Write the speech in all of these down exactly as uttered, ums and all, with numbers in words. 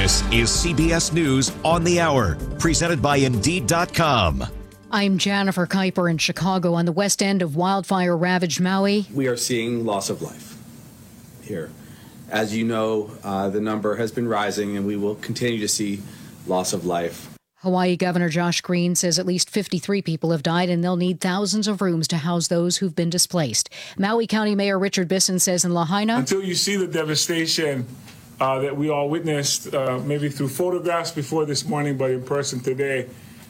This is C B S News on the Hour, presented by Indeed dot com. I'm Jennifer Kuiper in Chicago on the west end of wildfire-ravaged Maui. We are seeing loss of life here. As you know, uh, the number has been rising, and we will continue to see loss of life. Hawaii Governor Josh Green says at least fifty-three people have died and they'll need thousands of rooms to house those who've been displaced. Maui County Mayor Richard Bisson says in Lahaina, until you see the devastation uh, that we all witnessed, uh, maybe through photographs before this morning, but in person today,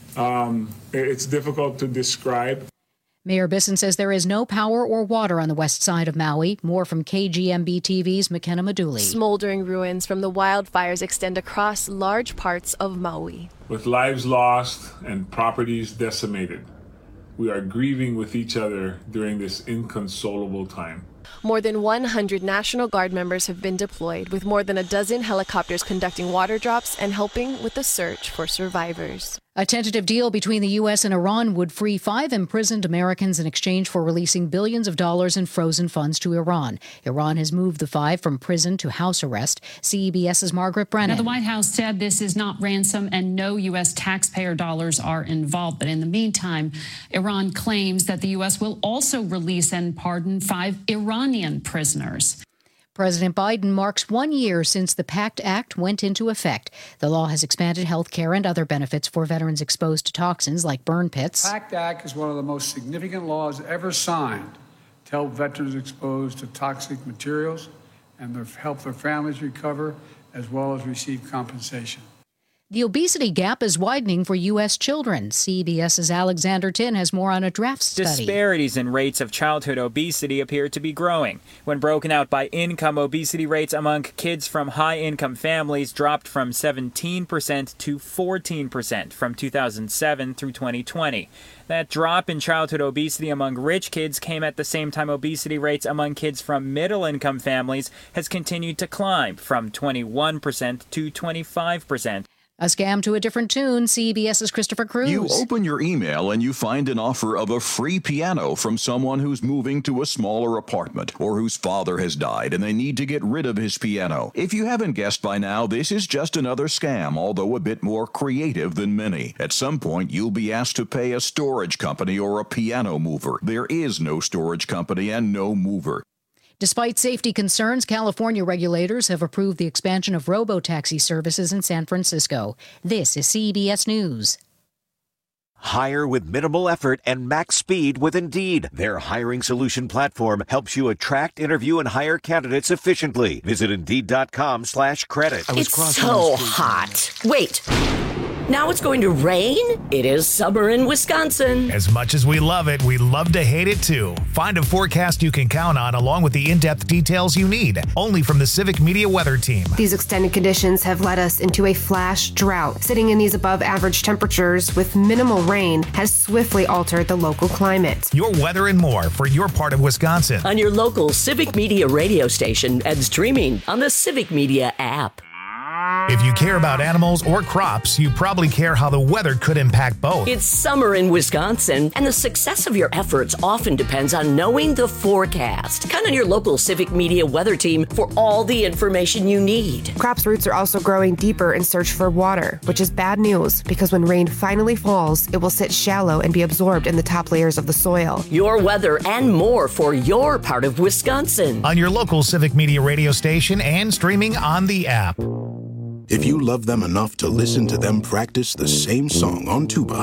um, it's difficult to describe. Mayor Bisson says there is no power or water on the west side of Maui. More from K G M B T V's McKenna Maduli. Smoldering ruins from the wildfires extend across large parts of Maui. With lives lost and properties decimated, we are grieving with each other during this inconsolable time. More than one hundred National Guard members have been deployed, with more than a dozen helicopters conducting water drops and helping with the search for survivors. A tentative deal between the U S and Iran would free five imprisoned Americans in exchange for releasing billions of dollars in frozen funds to Iran. Iran has moved the five from prison to house arrest. CBS's Margaret Brennan. Now, the White House said this is not ransom and no U S taxpayer dollars are involved. But in the meantime, Iran claims that the U S will also release and pardon five Iranian prisoners. President Biden marks one year since the PACT Act went into effect. The law has expanded health care and other benefits for veterans exposed to toxins like burn pits. The PACT Act is one of the most significant laws ever signed to help veterans exposed to toxic materials and their, help their families recover as well as receive compensation. The obesity gap is widening for U S children. CBS's Alexander Tin has more on a draft study. Disparities in rates of childhood obesity appear to be growing. When broken out by income, obesity rates among kids from high-income families dropped from seventeen percent to fourteen percent from two thousand seven through twenty twenty. That drop in childhood obesity among rich kids came at the same time obesity rates among kids from middle-income families has continued to climb from twenty-one percent to twenty-five percent. A scam to a different tune. CBS's Christopher Cruz. You open your email and you find an offer of a free piano from someone who's moving to a smaller apartment or whose father has died and they need to get rid of his piano. If you haven't guessed by now, this is just another scam, although a bit more creative than many. At some point, you'll be asked to pay a storage company or a piano mover. There is no storage company and no mover. Despite safety concerns, California regulators have approved the expansion of robo-taxi services in San Francisco. This is C B S News. Hire with minimal effort and max speed with Indeed. Their hiring solution platform helps you attract, interview, and hire candidates efficiently. Visit Indeed.com slash credit. It's so hot. Wait. Now it's going to rain? It is summer in Wisconsin. As much as we love it, we love to hate it too. Find a forecast you can count on along with the in-depth details you need. Only from the Civic Media Weather Team. These extended conditions have led us into a flash drought. Sitting in these above average temperatures with minimal rain has swiftly altered the local climate. Your weather and more for your part of Wisconsin. On your local Civic Media radio station and streaming on the Civic Media app. If you care about animals or crops, you probably care how the weather could impact both. It's summer in Wisconsin, and the success of your efforts often depends on knowing the forecast. Count on your local Civic Media Weather Team for all the information you need. Crops' roots are also growing deeper in search for water, which is bad news because when rain finally falls, it will sit shallow and be absorbed in the top layers of the soil. Your weather and more for your part of Wisconsin. On your local Civic Media radio station and streaming on the app. If you love them enough to listen to them practice the same song on tuba,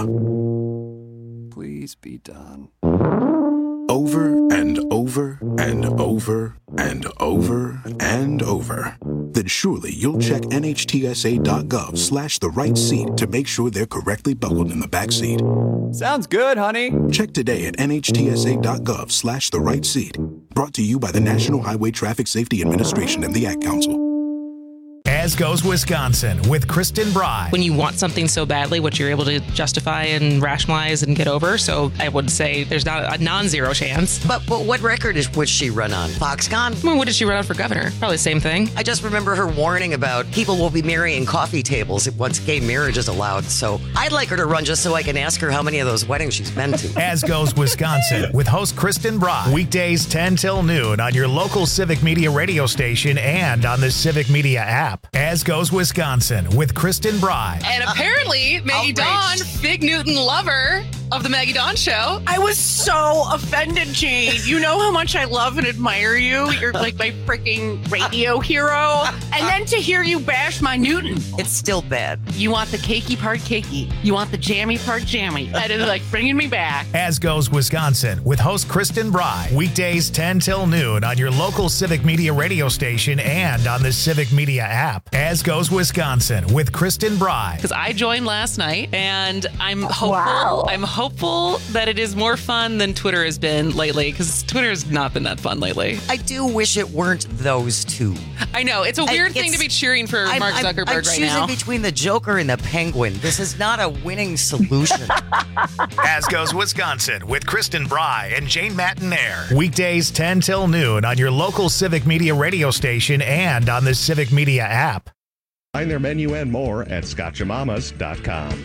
please be done. Over and over and over and over and over, then surely you'll check nhtsa.gov slash the right seat to make sure they're correctly buckled in the back seat. Sounds good, honey. Check today at nhtsa.gov slash the right seat. Brought to you by the National Highway Traffic Safety Administration and the Ad Council. As Goes Wisconsin with Kristen Bry. When you want something so badly, what you're able to justify and rationalize and get over. So I would say there's not a non-zero chance. But but what record is would she run on? Foxconn? Well, what did she run on for governor? Probably the same thing. I just remember her warning about people will be marrying coffee tables once gay marriage is allowed. So I'd like her to run just so I can ask her how many of those weddings she's been to. As Goes Wisconsin with host Kristen Bry. Weekdays ten till noon on your local Civic Media radio station and on the Civic Media app. As Goes Wisconsin with Kristen Bry. And apparently, Maggie Dawn, Big Newton lover of the Maggie Dawn Show. I was so offended, Jane. You know how much I love and admire you. You're like my freaking radio hero. And then to hear you bash my Newton. It's still bad. You want the cakey part cakey. You want the jammy part jammy. That is like bringing me back. As Goes Wisconsin with host Kristen Bry. Weekdays ten till noon on your local Civic Media radio station and on the Civic Media app. As Goes Wisconsin with Kristen Bry. Because I joined last night, and I'm hopeful. Wow. I'm hopeful that it is more fun than Twitter has been lately. Because Twitter has not been that fun lately. I do wish it weren't those two. I know it's a weird I, thing to be cheering for I'm, Mark I'm, Zuckerberg I'm right choosing now. between the Joker and the Penguin. This is not a winning solution. As Goes Wisconsin with Kristen Bry and Jane Mattinaire. Weekdays ten till noon on your local Civic Media radio station and on the Civic Media app. Find their menu and more at scotchamamas dot com.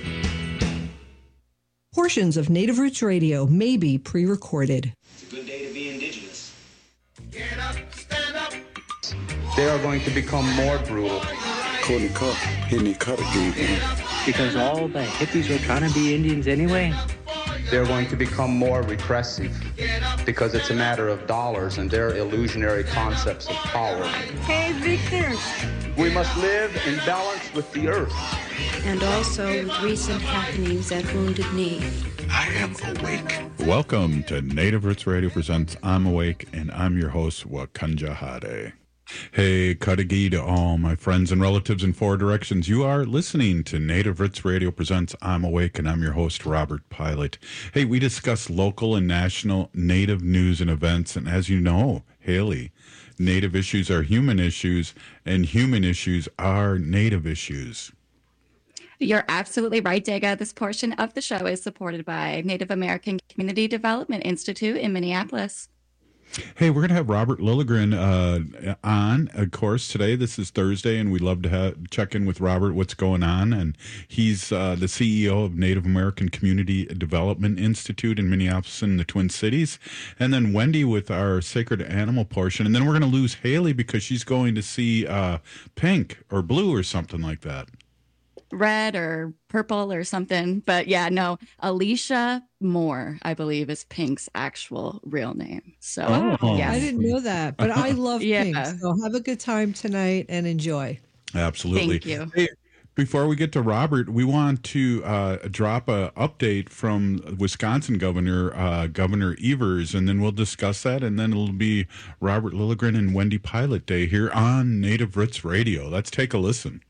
Portions of Native Roots Radio may be pre-recorded. It's a good day to be indigenous. Get up, stand up. They are going to become more brutal. Couldn't cut, hitting cut again. Because all the hippies were trying to be Indians anyway. They're going to become more repressive because it's a matter of dollars and their illusionary concepts of power. Hey, Victor. We must live in balance with the earth. And also with recent happenings at Wounded Knee. I am awake. Welcome to Native Roots Radio presents I'm Awake, and I'm your host, Wakanja Hade. Hey, Kadagi to all my friends and relatives in four directions. You are listening to Native Roots Radio presents I'm Awake, and I'm your host, Robert Pilot. Hey, we discuss local and national Native news and events, and as you know, Haley, Native issues are human issues, and human issues are Native issues. You're absolutely right, Dega. This portion of the show is supported by Native American Community Development Institute in Minneapolis. Hey, we're going to have Robert Lilligren uh, on, of course, today. This is Thursday, and we'd love to have, check in with Robert, what's going on. And he's uh, the C E O of Native American Community Development Institute in Minneapolis and the Twin Cities. And then Wendy with our Sacred Animal portion. And then we're going to lose Haley because she's going to see uh, Pink or Blue or something like that. Red or purple or something. But yeah, no, Alicia Moore, I believe, is Pink's actual real name. So oh, yes. I didn't know that, but I love yeah. Pink. So have a good time tonight and enjoy. Absolutely. Thank you. Hey, before we get to Robert, we want to uh, drop a update from Wisconsin Governor uh, Governor Evers, and then we'll discuss that, and then it'll be Robert Lilligren and Wendy Pilot Day here on Native Roots Radio. Let's take a listen.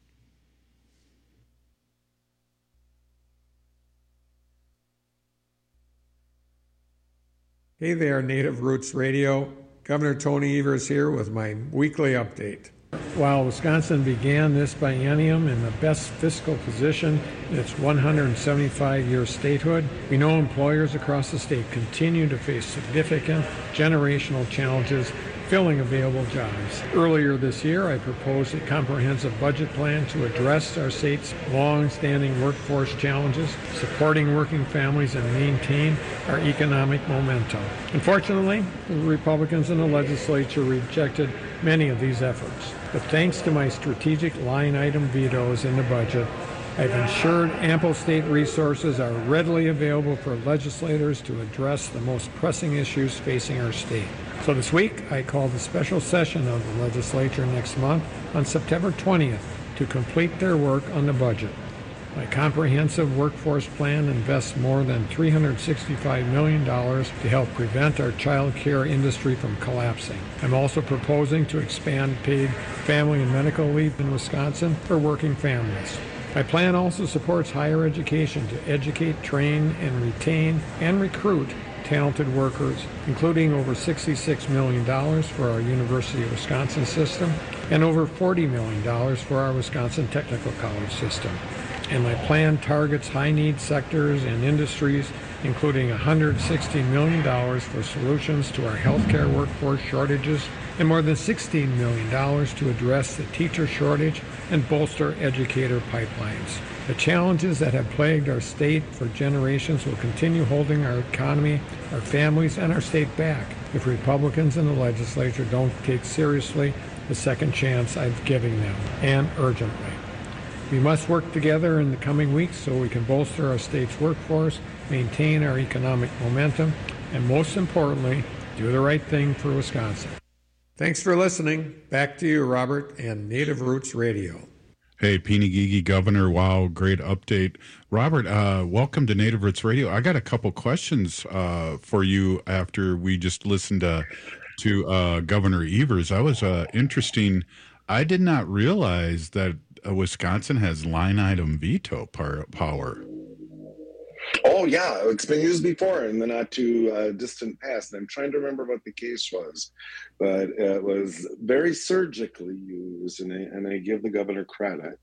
Hey there, Native Roots Radio. Governor Tony Evers here with my weekly update. While Wisconsin began this biennium in the best fiscal position in its one hundred seventy-five year statehood, we know employers across the state continue to face significant generational challenges filling available jobs. Earlier this year, I proposed a comprehensive budget plan to address our state's long-standing workforce challenges, supporting working families, and maintain our economic momentum. Unfortunately, the Republicans in the legislature rejected many of these efforts. But thanks to my strategic line item vetoes in the budget, I've ensured ample state resources are readily available for legislators to address the most pressing issues facing our state. So this week, I called a special session of the legislature next month on September twentieth to complete their work on the budget. My comprehensive workforce plan invests more than three hundred sixty-five million dollars to help prevent our child care industry from collapsing. I'm also proposing to expand paid family and medical leave in Wisconsin for working families. My plan also supports higher education to educate, train, and retain and recruit talented workers, including over sixty-six million dollars for our University of Wisconsin system and over forty million dollars for our Wisconsin Technical College system. And my plan targets high-need sectors and industries, including one hundred sixty million dollars for solutions to our healthcare workforce shortages and more than sixteen million dollars to address the teacher shortage and bolster educator pipelines. The challenges that have plagued our state for generations will continue holding our economy, our families, and our state back if Republicans in the legislature don't take seriously the second chance I've given them, and urgently. We must work together in the coming weeks so we can bolster our state's workforce, maintain our economic momentum, and most importantly, do the right thing for Wisconsin. Thanks for listening. Back to you, Robert, and Native Roots Radio. Hey, Pinigigi Governor, wow, great update. Robert, uh, welcome to Native Roots Radio. I got a couple questions uh, for you after we just listened to, to uh, Governor Evers. That was uh, interesting. I did not realize that uh, Wisconsin has line item veto par- power. Oh, yeah, it's been used before in the not too uh, distant past. And I'm trying to remember what the case was, but it was very surgically used, and I, and I give the governor credit.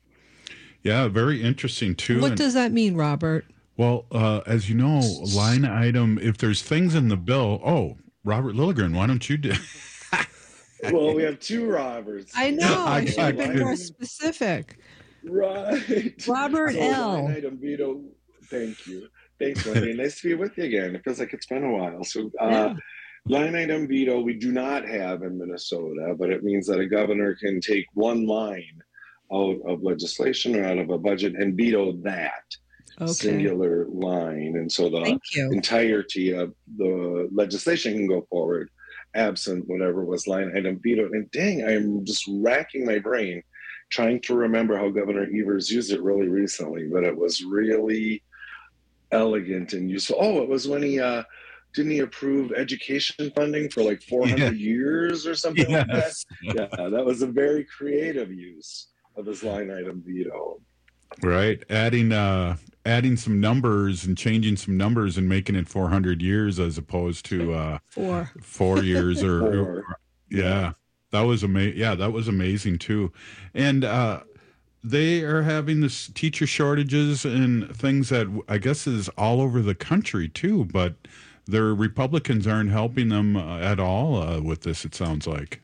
Yeah, very interesting, too. What and, does that mean, Robert? Well, uh, as you know, line item, if there's things in the bill, oh, Robert Lilligren, why don't you do Well, we have two Roberts. I know. I, I should have been more specific. Right. Robert so L. Line item veto. Thank you. Thanks, Wendy. Nice to be with you again. It feels like it's been a while. So, uh, yeah. Line item veto, we do not have in Minnesota, but it means that a governor can take one line out of legislation or out of a budget and veto that okay. singular line. And so the entirety of the legislation can go forward, absent whatever was line item vetoed. And dang, I'm just racking my brain trying to remember how Governor Evers used it really recently, but it was really elegant and useful. Oh, it was when he uh didn't he approve education funding for like four hundred yeah. years or something yes. like that? Yeah, that was a very creative use of his line item veto. Right, adding uh adding some numbers and changing some numbers and making it four hundred years as opposed to uh four four years or, four. or yeah. That was amazing. Yeah, that was amazing too. And uh they are having this teacher shortages and things that I guess is all over the country too, but their Republicans aren't helping them uh, at all uh, with this, it sounds like.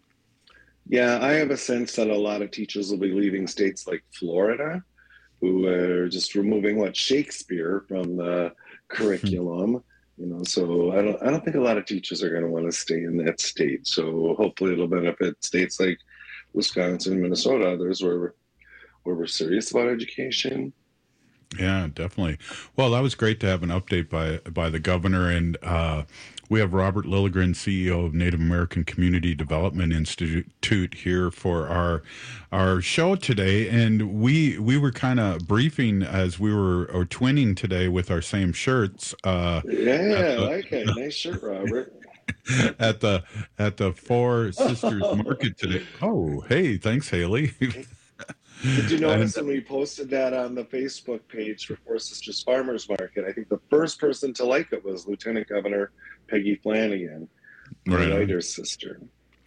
Yeah, I have a sense that a lot of teachers will be leaving states like Florida, who are just removing what Shakespeare from the curriculum. You know, so I don't I don't think a lot of teachers are going to want to stay in that state. So hopefully it'll benefit states like Wisconsin, Minnesota, others where where we're serious about education. Yeah, definitely. Well, that was great to have an update by by the governor, and uh, we have Robert Lilligren, C E O of Native American Community Development Institute, here for our our show today. And we we were kind of briefing as we were or twinning today with our same shirts. Uh, yeah, I like it. Nice shirt, Robert. at the at the Four Sisters Market today. Oh, hey, thanks, Haley. Did you notice and, when we posted that on the Facebook page for Four Sisters Farmers Market, I think the first person to like it was Lieutenant Governor Peggy Flanagan, right the writer's sister.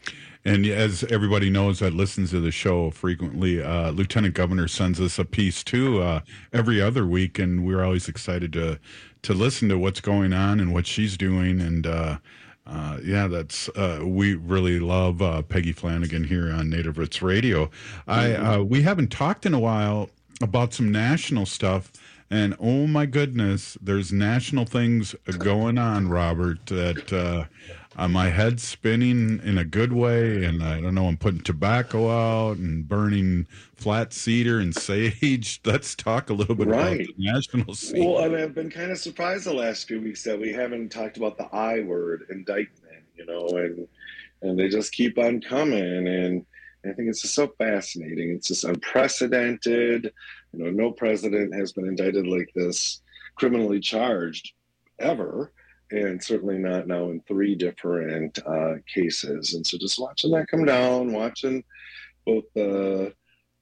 And as everybody knows that listens to the show frequently, uh, Lieutenant Governor sends us a piece too uh, every other week, and we're always excited to to listen to what's going on and what she's doing. And uh, uh, yeah, that's uh, we really love uh, Peggy Flanagan here on Native Roots Radio. I uh, we haven't talked in a while about some national stuff. And oh my goodness, there's national things going on, Robert, that uh, uh, my head's spinning in a good way. And I don't know, I'm putting tobacco out and burning flat cedar and sage. Let's talk a little bit right. about the national scene. Well, I mean, I've been kind of surprised the last few weeks that we haven't talked about the I word, indictment, you know, and and they just keep on coming. And I think it's just so fascinating. It's just unprecedented. You know, no president has been indicted like this, criminally charged, ever, and certainly not now in three different uh, cases. And so just watching that come down, watching both the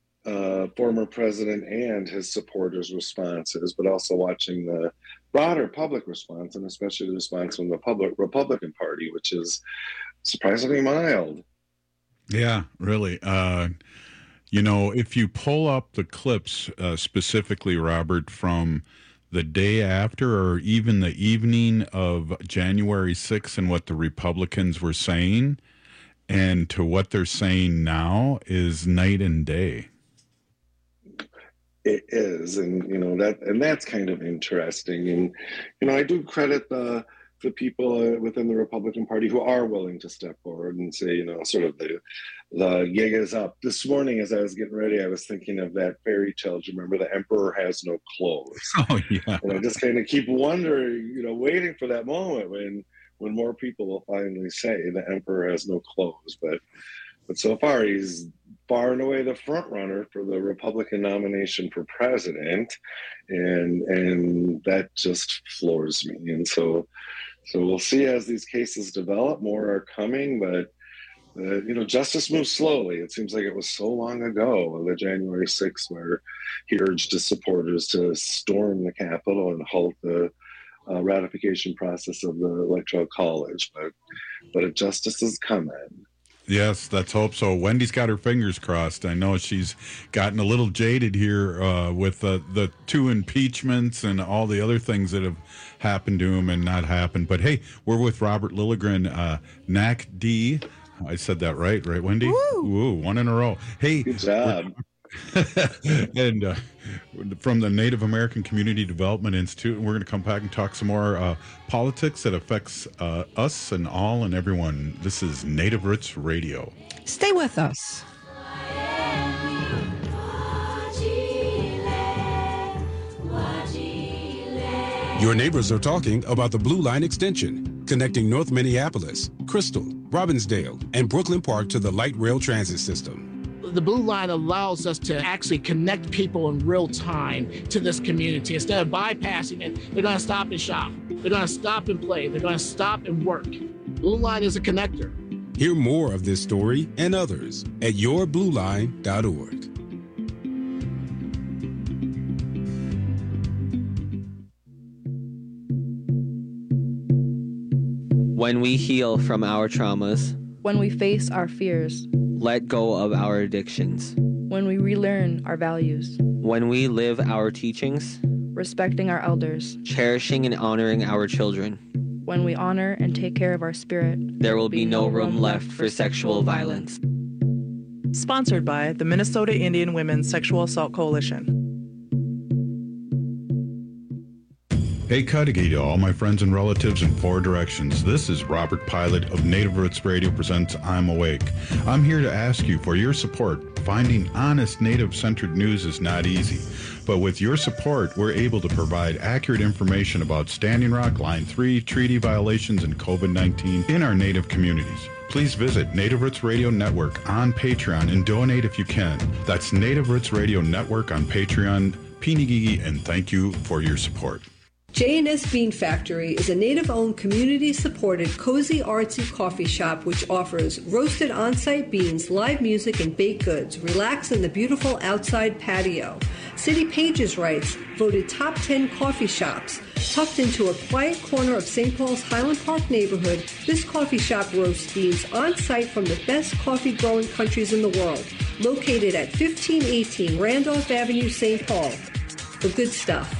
uh, former president and his supporters' responses, but also watching the broader public response, and especially the response from the public Republican Party, which is surprisingly mild. Yeah, really. Uh, you know, if you pull up the clips uh, specifically, Robert, from the day after or even the evening of January sixth and what the Republicans were saying and to what they're saying now is night and day. It is. And, you know, that and that's kind of interesting. And, you know, I do credit the the people uh, within the Republican Party who are willing to step forward and say, you know, sort of the the gig is up. This morning, as I was getting ready, I was thinking of that fairy tale. Do you remember The Emperor Has No Clothes? Oh, yeah. And I just kind of keep wondering, you know, waiting for that moment when when more people will finally say the Emperor has no clothes. But but so far, he's far and away the front runner for the Republican nomination for president, and and that just floors me. And so so we'll see as these cases develop. More are coming, but uh, you know, justice moves slowly. It seems like it was so long ago, the January sixth, where he urged his supporters to storm the Capitol and halt the uh, ratification process of the Electoral College. But but justice is coming. Yes, let's hope so. Wendy's got her fingers crossed. I know she's gotten a little jaded here uh, with uh, the two impeachments and all the other things that have happened to him and not happened. But hey, we're with Robert Lilligren, uh, N A C D. I said that right, right, Wendy? Woo! Woo, one in a row. Hey, good job. and uh, from the Native American Community Development Institute, we're going to come back and talk some more uh, politics that affects uh, us and all and everyone. This is Native Roots Radio. Stay with us. Your neighbors are talking about the Blue Line extension, connecting North Minneapolis, Crystal, Robbinsdale, and Brooklyn Park to the light rail transit system. The Blue Line allows us to actually connect people in real time to this community. Instead of bypassing it, they're going to stop and shop. They're going to stop and play. They're going to stop and work. Blue Line is a connector. Hear more of this story and others at your blue line dot org. When we heal from our traumas, when we face our fears, let go of our addictions, when we relearn our values, when we live our teachings, respecting our elders, cherishing and honoring our children, when we honor and take care of our spirit, there will be no room left for sexual violence. Sponsored by the Minnesota Indian Women's Sexual Assault Coalition. Hey, Cudahy to all my friends and relatives in four directions. This is Robert Pilot of Native Roots Radio presents I'm Awake. I'm here to ask you for your support. Finding honest Native-centered news is not easy, but with your support, we're able to provide accurate information about Standing Rock, Line three, treaty violations, and COVID nineteen in our Native communities. Please visit Native Roots Radio Network on Patreon and donate if you can. That's Native Roots Radio Network on Patreon. Pinigigi, and thank you for your support. J and S Bean Factory is a Native-owned, community-supported, cozy, artsy coffee shop which offers roasted on-site beans, live music, and baked goods. Relax in the beautiful outside patio. City Pages writes, voted top ten coffee shops. Tucked into a quiet corner of Saint Paul's Highland Park neighborhood, this coffee shop roasts beans on-site from the best coffee-growing countries in the world. Located at fifteen eighteen Randolph Avenue, Saint Paul. The good stuff.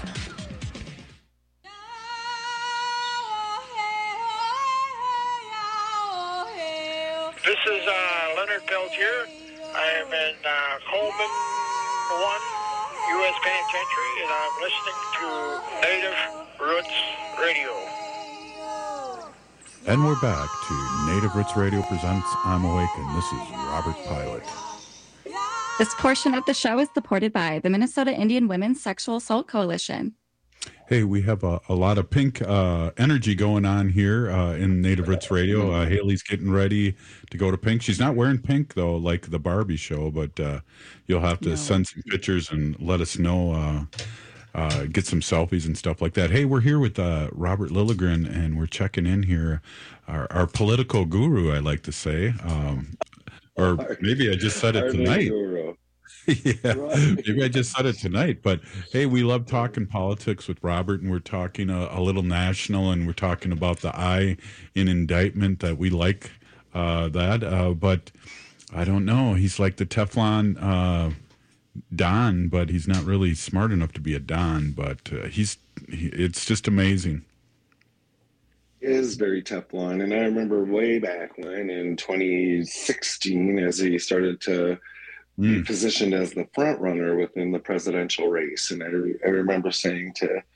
This is uh, Leonard Peltier. I am in uh, Coleman one U S Penitentiary, and I'm listening to Native Roots Radio. And we're back to Native Roots Radio presents I'm Awake, and this is Robert Pilot. This portion of the show is supported by the Minnesota Indian Women's Sexual Assault Coalition. Hey, we have a, a lot of pink uh, energy going on here uh, in Native Roots Radio. Uh, Haley's getting ready to go to pink. She's not wearing pink, though, like the Barbie show, but uh, you'll have to no. send some pictures and let us know, uh, uh, get some selfies and stuff like that. Hey, we're here with uh, Robert Lilligren, and we're checking in here, our, our political guru, I like to say. Um, or maybe I just said it tonight. Yeah, maybe I just said it tonight, but hey, we love talking politics with Robert, and we're talking a, a little national, and we're talking about the I in indictment that we like uh, that, uh, but I don't know. He's like the Teflon uh, Don, but he's not really smart enough to be a Don, but uh, he's he, it's just amazing. It is very Teflon, and I remember way back when in twenty sixteen, as he started to Mm. positioned as the front runner within the presidential race. And I, re- I remember saying to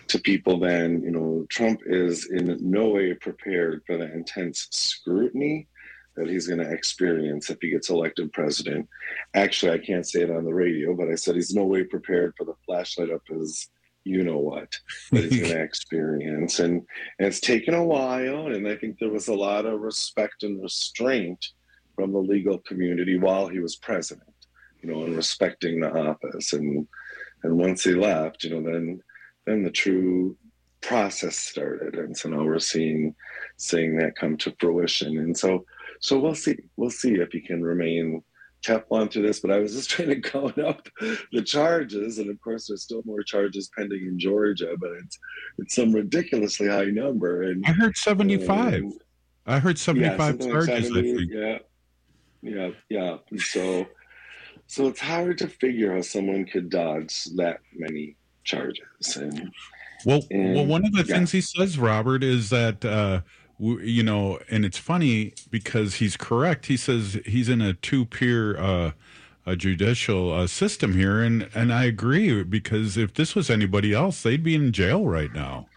to people then, you know, Trump is in no way prepared for the intense scrutiny that he's going to experience if he gets elected president. Actually, I can't say it on the radio, but I said he's no way prepared for the flashlight up his you-know-what that he's going to experience. And, and it's taken a while, and I think there was a lot of respect and restraint from the legal community while he was president, you know, and respecting the office. And and once he left, you know, then then the true process started. And so now we're seeing seeing that come to fruition. And so so we'll see. We'll see if he can remain Teflon through this. But I was just trying to count up the charges, and of course there's still more charges pending in Georgia, but it's it's some ridiculously high number. And I heard seventy-five. And, I heard seventy-five yeah, charges, like seventy, I think. Yeah. Yeah, yeah. And so so it's hard to figure how someone could dodge that many charges. And Well, and, well, one of the yeah. things he says, Robert, is that, uh, w- you know, and it's funny because he's correct. He says he's in a two-peer uh, a judicial uh, system here, and, and I agree, because if this was anybody else, they'd be in jail right now.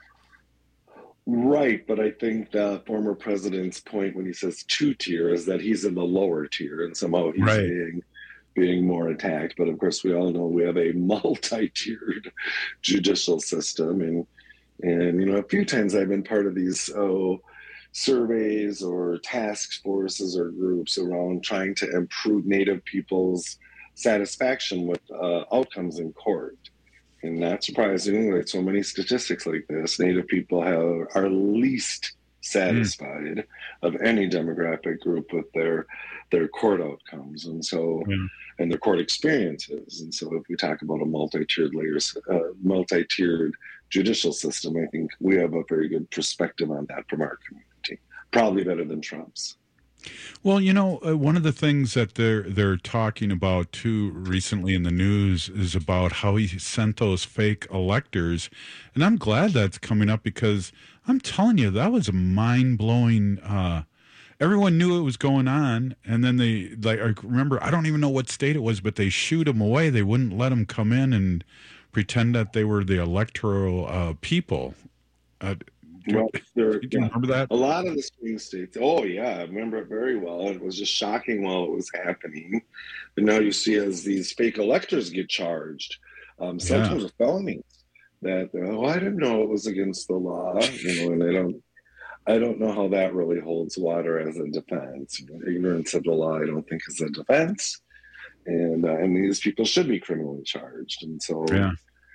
Right, but I think the former president's point when he says two-tier is that he's in the lower tier, and somehow he's Right. being being more attacked. But of course, we all know we have a multi-tiered judicial system, and and you know, a few times I've been part of these oh surveys or task forces or groups around trying to improve Native people's satisfaction with uh, outcomes in court. And not surprising, like so many statistics like this, Native people have are least satisfied mm. of any demographic group with their their court outcomes, and so mm. and their court experiences. And so, if we talk about a multi-tiered layers, uh, multi-tiered judicial system, I think we have a very good perspective on that from our community, probably better than Trump's. Well, you know, uh, one of the things that they're they're talking about too recently in the news is about how he sent those fake electors, and I'm glad that's coming up because I'm telling you that was a mind blowing. Uh, everyone knew it was going on, and then they like I remember I don't even know what state it was, but they shooed them away. They wouldn't let them come in and pretend that they were the electoral uh, people. Uh, Well, there, do you remember that? A lot of the swing states. Oh, yeah, I remember it very well. It was just shocking while it was happening. And now you see as these fake electors get charged, um, sometimes with felonies. That oh, I didn't know it was against the law, you know, and I don't, I don't know how that really holds water as a defense. You know, ignorance of the law, I don't think, is a defense, and uh, and these people should be criminally charged. And so. Yeah.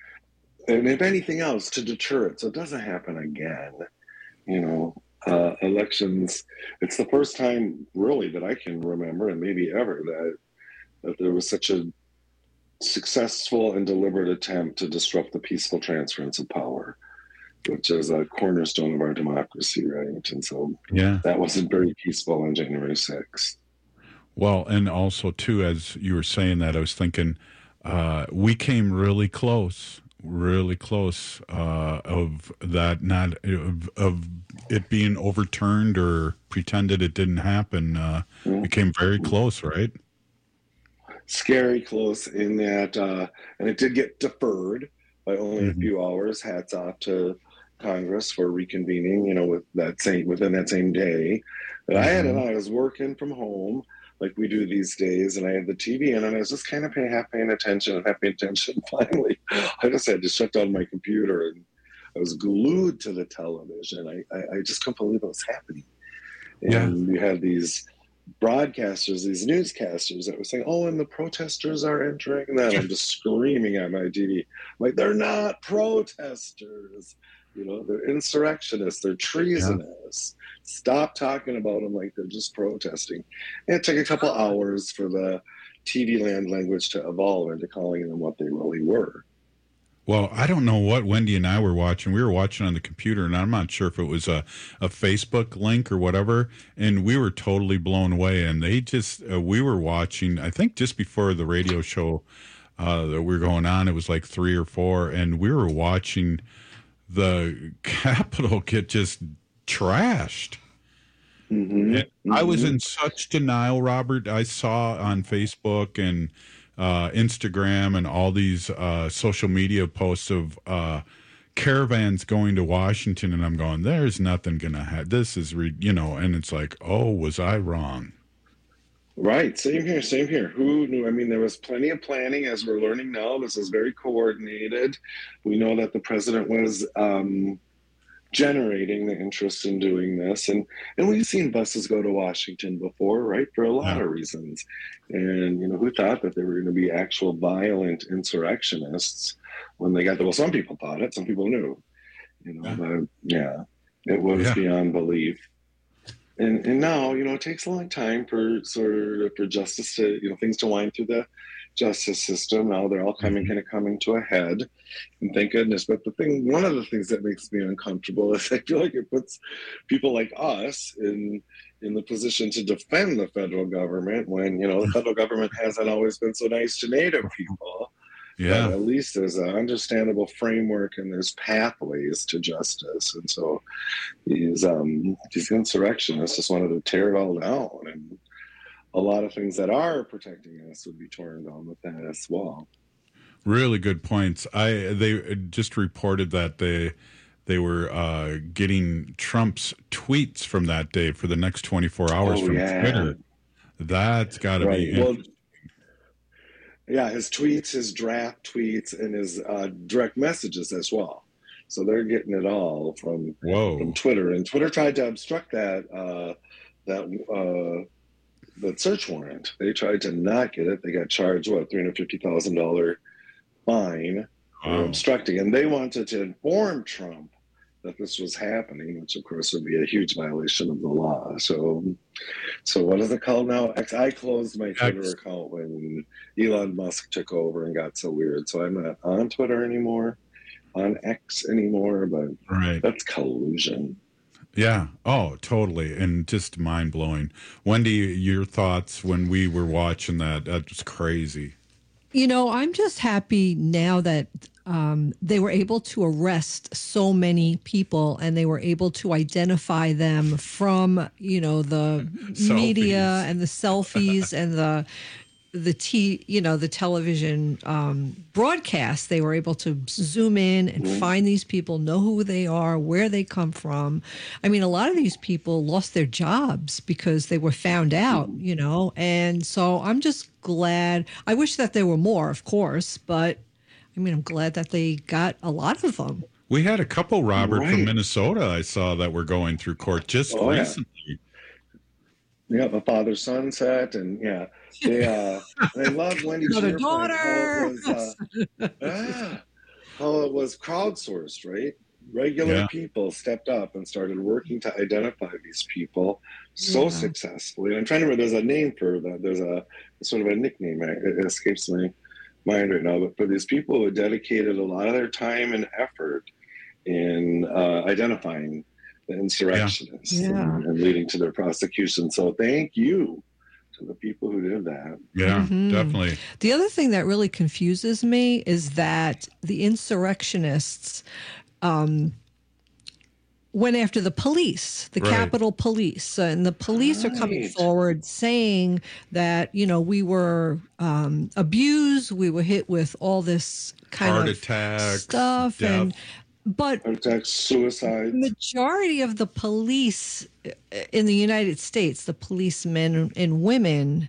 And if anything else, to deter it, so it doesn't happen again. You know, uh, elections, it's the first time really that I can remember, and maybe ever, that, that there was such a successful and deliberate attempt to disrupt the peaceful transference of power, which is a cornerstone of our democracy, right? And so yeah, that wasn't very peaceful on January sixth. Well, and also, too, as you were saying that, I was thinking uh, we came really close. really close uh, of that, not of, of it being overturned or pretended it didn't happen. Uh, mm-hmm. We came very close, right? Scary close in that, uh, and it did get deferred by only mm-hmm. a few hours. Hats off to Congress for reconvening, you know, with that same within that same day. But mm-hmm. I had it. I was working from home, like we do these days, and I had the T V in, and I was just kind of paying, half paying attention and half paying attention. Finally, I just had to shut down my computer, and I was glued to the television. I, I, I just couldn't believe what was happening. And yeah. you had these broadcasters, these newscasters that were saying, oh, and the protesters are entering. And then I'm just screaming at my T V, I'm like, they're not protesters. You know, they're insurrectionists, they're treasonous. Yeah. Stop talking about them like they're just protesting. And it took a couple hours for the T V land language to evolve into calling them what they really were. Well, I don't know what Wendy and I were watching. We were watching on the computer, and I'm not sure if it was a, a Facebook link or whatever, and we were totally blown away. And they just, uh, we were watching, I think just before the radio show uh, that we were going on, it was like three or four, and we were watching the Capitol get just trashed. Mm-hmm. Mm-hmm. I was in such denial, Robert. I saw on Facebook and uh, Instagram and all these uh, social media posts of uh, caravans going to Washington, and I'm going, there's nothing going to happen. This is, re-, you know, and it's like, oh, was I wrong? Right. Same here. Same here. Who knew? I mean, there was plenty of planning, as we're learning now. This is very coordinated. We know that the president was um, generating the interest in doing this. And, and we've seen buses go to Washington before, right? For a lot Yeah. of reasons. And, you know, who thought that they were going to be actual violent insurrectionists when they got there? Well, some people thought it. Some people knew. You know, Yeah. but yeah, it was Yeah. beyond belief. And and now, you know, it takes a long time for sort of for justice to, you know, things to wind through the justice system. Now they're all coming kind of coming to a head, and thank goodness. But the thing, one of the things that makes me uncomfortable is I feel like it puts people like us in in the position to defend the federal government when, you know, the federal government hasn't always been so nice to Native people. Yeah. But at least there's an understandable framework and there's pathways to justice. And so these um, these insurrectionists just wanted to tear it all down. And a lot of things that are protecting us would be torn down with that as well. Really good points. I they just reported that they they were uh, getting Trump's tweets from that day for the next twenty-four hours Oh, from yeah. Twitter. That's got to Right. be Well, yeah, his tweets, his draft tweets, and his uh, direct messages as well. So they're getting it all from Whoa. from Twitter. And Twitter tried to obstruct that uh, that uh, that search warrant. They tried to not get it. They got charged what three hundred fifty thousand dollar fine for Wow. obstructing, and they wanted to inform Trump that this was happening, which of course would be a huge violation of the law. So, so what is it called now? X. I closed my Twitter X. account when Elon Musk took over and got so weird. So I'm not on Twitter anymore, on X anymore, but Right. that's collusion. Yeah. Oh, totally. And just mind blowing. Wendy, your thoughts when we were watching that? That was crazy. You know, I'm just happy now that um, they were able to arrest so many people and they were able to identify them from, you know, the Selfies. media and the selfies and the the t you know the television um, broadcast. They were able to zoom in and Mhm. find these people, know who they are, where they come from. I mean, a lot of these people lost their jobs because they were found out, you know. And so I'm just glad. I wish that there were more, of course, but I mean, I'm glad that they got a lot of them. We had a couple, Robert, from Right. Minnesota I saw that were going through court just Oh, yeah. recently. Yeah, the father son set, and yeah, they uh, they love Wendy. to Another your point, how daughter. it was, uh, ah, how it was crowdsourced, right? Regular Yeah. people stepped up and started working to identify these people so Yeah. successfully. I'm trying to remember. There's a name for that. There's a sort of a nickname. It it escapes my mind right now. But for these people who dedicated a lot of their time and effort in uh, identifying the insurrectionists Yeah. and, and leading to their prosecution. So thank you to the people who did that. Yeah, Mhm. definitely. The other thing that really confuses me is that the insurrectionists um, went after the police, the Right. Capitol Police, and the police are coming Right. forward saying that, you know, we were um, abused, we were hit with all this kind Heart of attacks, stuff, death. and but Heart attacks, suicides. the majority of the police in the United States, the policemen and women,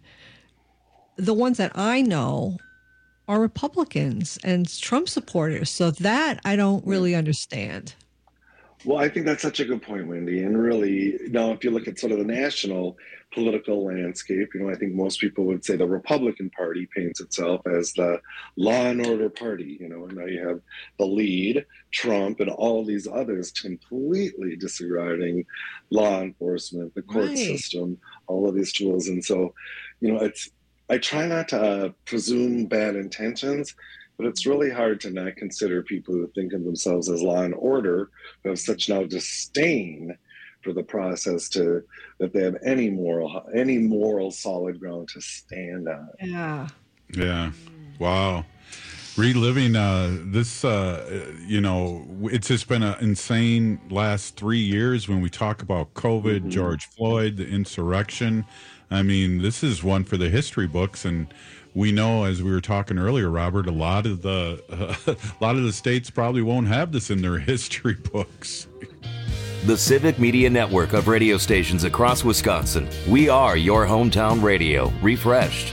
the ones that I know, are Republicans and Trump supporters. So that I don't really understand. Well, I think that's such a good point, Wendy. And really, now, if you look at sort of the national political landscape, you know, I think most people would say the Republican Party paints itself as the law and order party, you know, and now you have the lead, Trump, and all these others completely disregarding law enforcement, the court Right. system, all of these tools. And so, you know, it's, I try not to uh, presume bad intentions, but it's really hard to not consider people who think of themselves as law and order, who have such now disdain for the process, to that they have any moral any moral solid ground to stand on. Yeah. Yeah. Wow. Reliving uh, this, uh, you know, it's just been an insane last three years when we talk about COVID, Mhm. George Floyd, the insurrection. I mean, this is one for the history books. And we know, as we were talking earlier, Robert, a lot of the uh, a lot of the states probably won't have this in their history books. The Civic Media Network of radio stations across Wisconsin. We are your hometown radio, refreshed.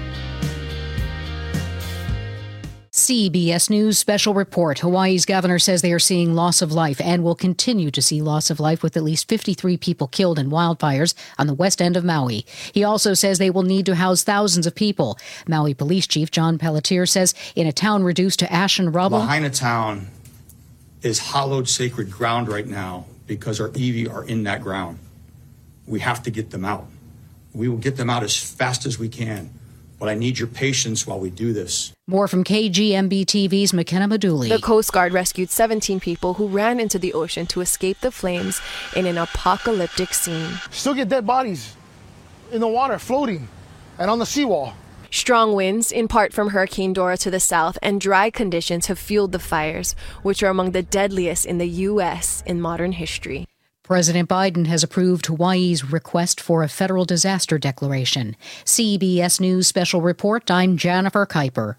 C B S News special report. Hawaii's governor says they are seeing loss of life and will continue to see loss of life with at least fifty-three people killed in wildfires on the west end of Maui. He also says they will need to house thousands of people. Maui Police Chief John Pelletier says in a town reduced to ash and rubble. Lahaina town is hallowed sacred ground right now because our iwi are in that ground. We have to get them out. We will get them out as fast as we can. But I need your patience while we do this. More from K G M B T V's McKenna Maduli. The Coast Guard rescued seventeen people who ran into the ocean to escape the flames in an apocalyptic scene. Still get dead bodies in the water floating and on the seawall. Strong winds, in part from Hurricane Dora to the south, and dry conditions have fueled the fires, which are among the deadliest in the U S in modern history. President Biden has approved Hawaii's request for a federal disaster declaration. C B S News special report. I'm Jennifer Kuiper.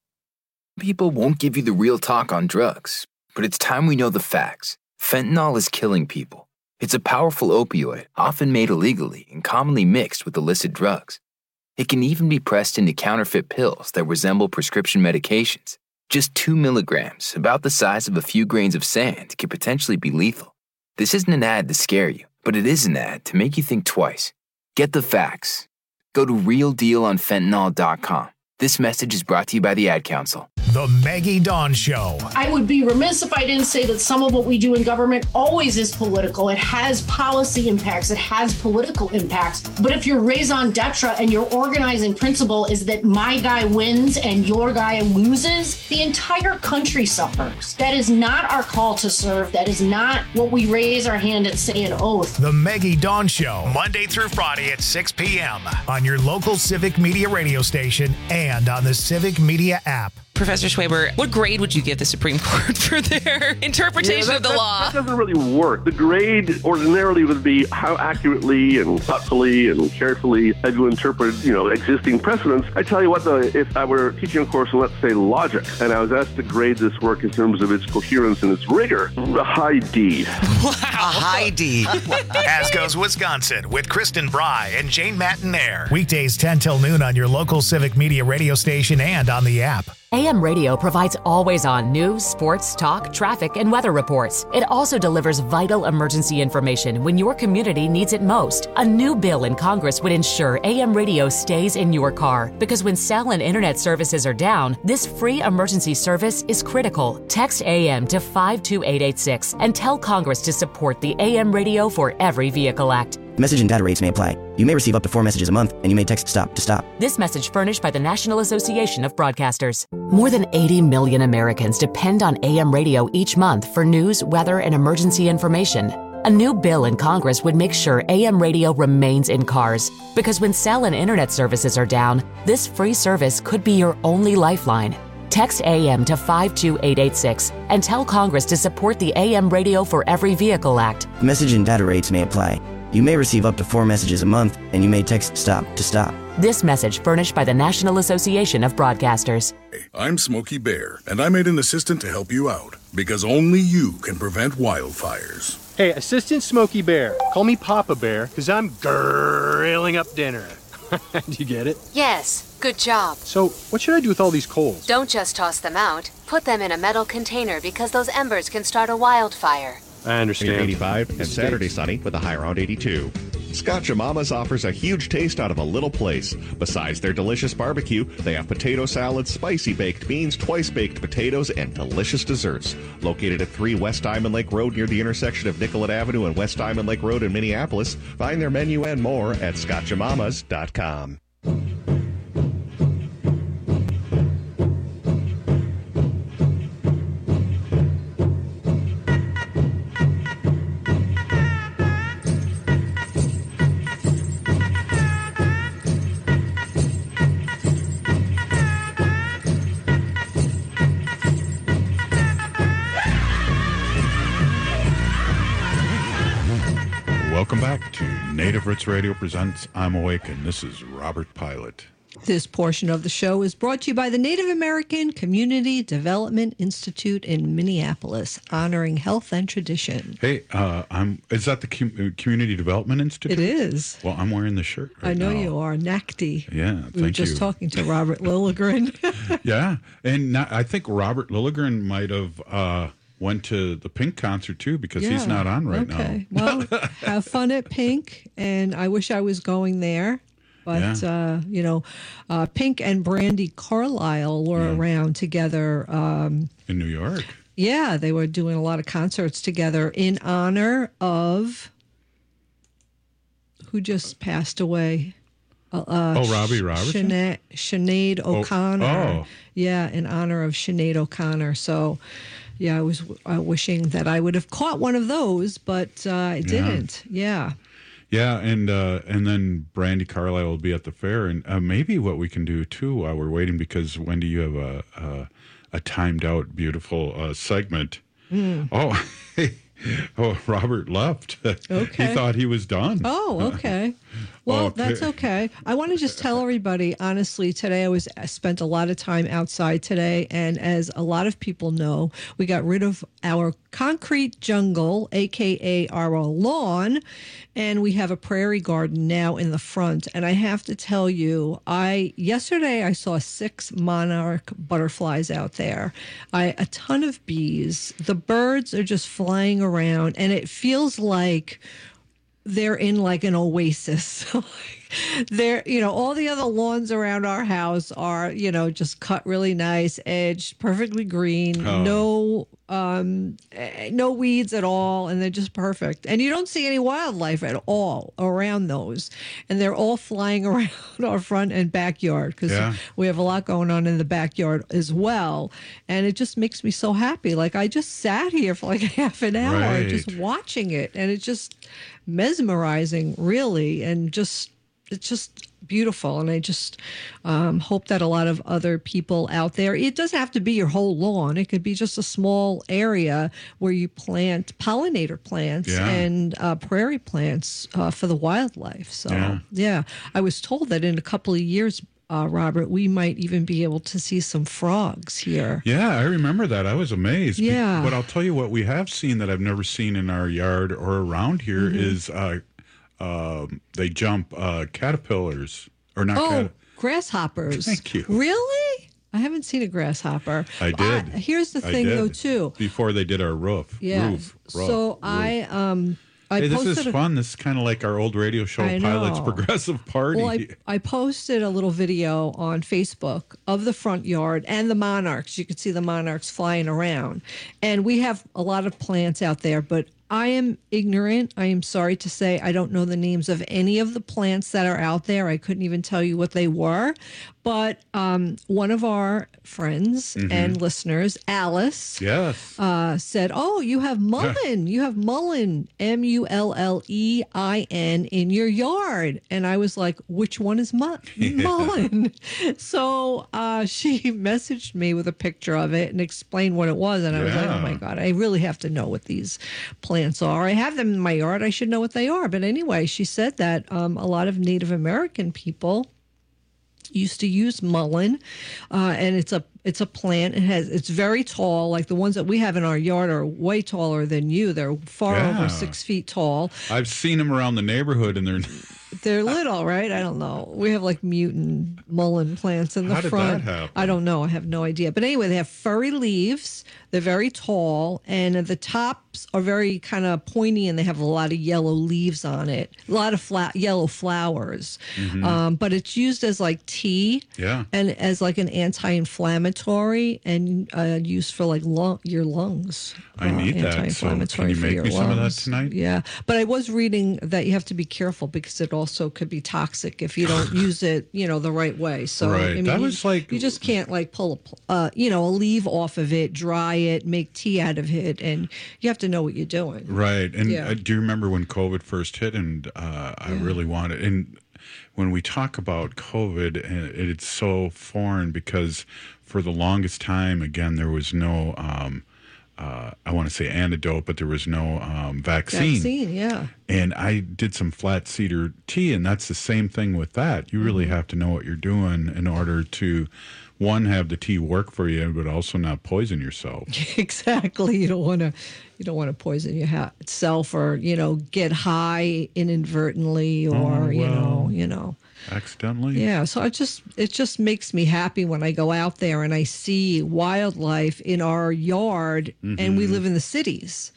People won't give you the real talk on drugs, but it's time we know the facts. Fentanyl is killing people. It's a powerful opioid, often made illegally and commonly mixed with illicit drugs. It can even be pressed into counterfeit pills that resemble prescription medications. Just two milligrams, about the size of a few grains of sand, can potentially be lethal. This isn't an ad to scare you, but it is an ad to make you think twice. Get the facts. Go to real deal on fentanyl dot com. This message is brought to you by the Ad Council. The Maggie Dawn Show. I would be remiss if I didn't say that some of what we do in government always is political. It has policy impacts. It has political impacts. But if your raison d'etre and your organizing principle is that my guy wins and your guy loses, the entire country suffers. That is not our call to serve. That is not what we raise our hand and say an oath. The Maggie Dawn Show, Monday through Friday at six p.m. on your local Civic Media radio station and on the Civic Media app. Professor Schwaber, what grade would you give the Supreme Court for their interpretation yeah, that, of the that, law? That doesn't really work. The grade ordinarily would be how accurately and thoughtfully and carefully have you interpreted, you know, existing precedents. I tell you what, though, if I were teaching a course in, let's say, logic, and I was asked to grade this work in terms of its coherence and its rigor, a high D. Wow. A high D. As Goes Wisconsin with Kristen Bry and Jane Mattinaire. Weekdays ten till noon on your local Civic Media radio station and on the app. A M Radio provides always-on news, sports, talk, traffic, and weather reports. It also delivers vital emergency information when your community needs it most. A new bill in Congress would ensure A M Radio stays in your car, because when cell and internet services are down, this free emergency service is critical. Text A M to five two eight eight six and tell Congress to support the A M Radio for Every Vehicle Act. Message and data rates may apply. You may receive up to four messages a month, and you may text STOP to STOP. This message furnished by the National Association of Broadcasters. More than eighty million Americans depend on A M radio each month for news, weather, and emergency information. A new bill in Congress would make sure A M radio remains in cars, because when cell and internet services are down, this free service could be your only lifeline. Text A M to five two eight eight six and tell Congress to support the A M Radio for Every Vehicle Act. Message and data rates may apply. You may receive up to four messages a month, and you may text STOP to STOP. This message furnished by the National Association of Broadcasters. I'm Smokey Bear, and I made an assistant to help you out, because only you can prevent wildfires. Hey, Assistant Smokey Bear, call me Papa Bear, because I'm grilling up dinner. Do you get it? Yes, good job. So, what should I do with all these coals? Don't just toss them out. Put them in a metal container, because those embers can start a wildfire. I understand. eighty-five and Saturday sunny with a high around eighty-two. Scotch-A-Mama's offers a huge taste out of a little place. Besides their delicious barbecue, they have potato salads, spicy baked beans, twice-baked potatoes, and delicious desserts. Located at three West Diamond Lake Road near the intersection of Nicollet Avenue and West Diamond Lake Road in Minneapolis. Find their menu and more at scotch a mamas dot com. Welcome back to Native Roots Radio presents I'm Awake, and this is Robert Pilot. This portion of the show is brought to you by the Native American Community Development Institute in Minneapolis, honoring health and tradition. Hey, uh, I'm. Is that the Com- Community Development Institute? It is. Well, I'm wearing the shirt right I know now. you are, N A C D. Yeah, We were thank just you. talking to Robert Lilligren. Yeah, and not, I think Robert Lilligren might have uh, went to the Pink concert too because he's Yeah, not on right okay. now. Well, have fun at Pink, and I wish I was going there. But, Yeah. uh, you know, uh, Pink and Brandy Carlisle were Yeah. around together. Um, In New York. yeah, they were doing a lot of concerts together in honor of who just passed away. Uh, Oh, Robbie Robertson? Sinead, Sinead Oh, O'Connor. oh. Yeah, in honor of Sinead O'Connor. So, yeah, I was uh, wishing that I would have caught one of those, but uh, I didn't. Yeah. Yeah, and uh, and then Brandy Carlisle will be at the fair, and uh, maybe what we can do too while we're waiting, because Wendy, you have a a, a timed out beautiful uh, segment. Mm. Oh, oh, Robert left. Okay. He thought he was done. Oh, okay. Well, Okay. that's okay. I want to just tell everybody, honestly, today I was I spent a lot of time outside today, and as a lot of people know, we got rid of our concrete jungle, aka our lawn, and we have a prairie garden now in the front. And I have to tell you, I yesterday I saw six monarch butterflies out there. I a ton of bees. The birds are just flying around, and it feels like they're in like an oasis. They're, you know, all the other lawns around our house are, you know, just cut really nice, edged, perfectly green, Oh. no, um, eh, no weeds at all, and they're just perfect. And you don't see any wildlife at all around those, and they're all flying around our front and backyard because Yeah. we have a lot going on in the backyard as well, and it just makes me so happy. Like I just sat here for like half an hour Right. just watching it, and it's just mesmerizing, really, and just it's just beautiful. And I just um, hope that a lot of other people out there, it doesn't have to be your whole lawn. It could be just a small area where you plant pollinator plants Yeah. and uh, prairie plants uh, for the wildlife. So, Yeah. yeah, I was told that in a couple of years, uh, Robert, we might even be able to see some frogs here. Yeah, I remember that. I was amazed. Be- Yeah. But I'll tell you what we have seen that I've never seen in our yard or around here Mhm. is uh, um, they jump uh, caterpillars. Or not Oh, cat- grasshoppers. Thank you. Really? I haven't seen a grasshopper. I did. Uh, here's the I thing, did. though, too. Before they did our roof. Yeah. Roof. roof so roof. I um I hey, this posted is a- fun. This is kind of like our old radio show, I Pilot's know. Progressive Party. Well, I, I posted a little video on Facebook of the front yard and the monarchs. You could see the monarchs flying around. And we have a lot of plants out there, but I am ignorant. I am sorry to say I don't know the names of any of the plants that are out there. I couldn't even tell you what they were. But um, one of our friends Mhm. and listeners, Alice, yes. uh, said, "Oh, you have mullein. You have mullein, M U L L E I N, in your yard." And I was like, "Which one is mu- mullein?" So uh, she messaged me with a picture of it and explained what it was. And I was like, Yeah. "Oh my God, I really have to know what these plants are. I have them in my yard. I should know what they are." But anyway, she said that um, a lot of Native American people used to use mullein, uh, and it's a it's a plant. It has it's very tall. Like the ones that we have in our yard are way taller than you. They're far Yeah. over six feet tall. I've seen them around the neighborhood, and they're They're little, right? I don't know. We have like mutant mullein plants in the How did front. that happen? I don't know. I have no idea. But anyway, they have furry leaves. They're very tall, and the tops are very kind of pointy, and they have a lot of yellow leaves on it. A lot of fla- yellow flowers. Mhm. Um, but it's used as like tea. Yeah. And as like an anti-inflammatory, and uh, used for like lung- your lungs. I uh, need that. So can anti-inflammatory you for make your me some of that lungs. tonight? Yeah, but I was reading that you have to be careful because it also could be toxic if you don't use it, you know, the right way. So Right. I mean, That you, was like- you just can't like pull a, pl- uh, you know, a leaf off of it, dry it, make tea out of it, and you have to know what you're doing. Right. And Yeah. uh, do you remember when COVID first hit? And uh, I really wanted, and when we talk about COVID, uh, it's so foreign because for the longest time, again, there was no um, uh, I want to say antidote, but there was no um, vaccine. Vaccine, yeah. And I did some flat cedar tea, and that's the same thing with that. You really Mm-hmm. have to know what you're doing in order to, one, have the tea work for you, but also not poison yourself. Exactly. You don't want to you don't want to poison yourself or, you know, get high inadvertently or, Oh, you know, well. you know. Accidentally? Yeah, so it just it just makes me happy when I go out there and I see wildlife in our yard, and we Mhm. live in the cities.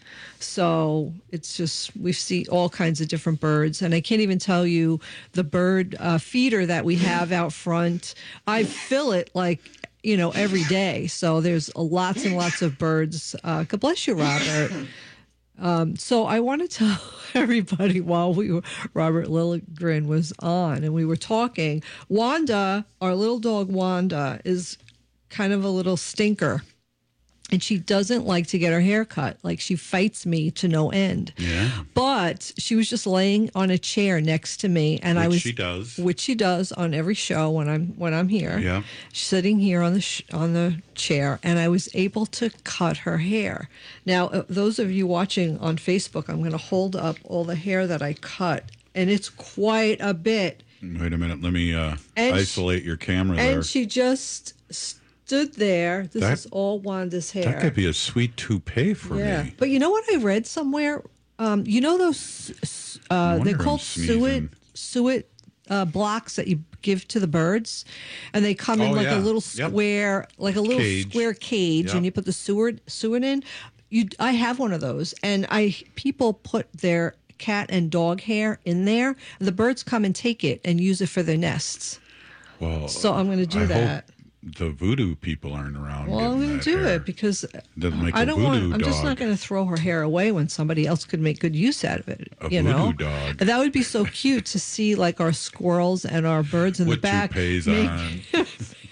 So it's just we see all kinds of different birds, and I can't even tell you the bird uh, feeder that we have out front. I fill it like, you know, every day. So there's lots and lots of birds. Uh, God bless you, Robert. Um, so I want to tell everybody while we were, Robert Lilligren was on and we were talking, Wanda, our little dog Wanda, is kind of a little stinker. And she doesn't like to get her hair cut. Like, she fights me to no end. Yeah. But she was just laying on a chair next to me, and I Which was she does. which she does on every show when I'm when I'm here. Yeah. Sitting here on the sh- on the chair, and I was able to cut her hair. Now, uh, those of you watching on Facebook, I'm going to hold up all the hair that I cut, and it's quite a bit. Wait a minute. Let me uh, And she- isolate your camera there. And she just stood there. This That- is all Wanda's hair. That could be a sweet toupee for yeah. me. But you know what I read somewhere? Um, you know those s- uh, wonder they're I'm called suet sneezing. suet uh, blocks that you give to the birds, and they come in Oh, like yeah. a little Yep. square, like a little Cage. square cage, Yep. and you put the suet suet in. You, I have one of those, and I people put their cat and dog hair in there. And the birds come and take it and use it for their nests. Well, So I'm going to do I that. Hope the voodoo people aren't around. Well, I'm getting going that to do hair. it because Doesn't make I a don't want. voodoo I'm just dog. not going to throw her hair away when somebody else could make good use out of it. A you voodoo know, dog. And that would be so cute to see, like our squirrels and our birds in With the back toupees make- on.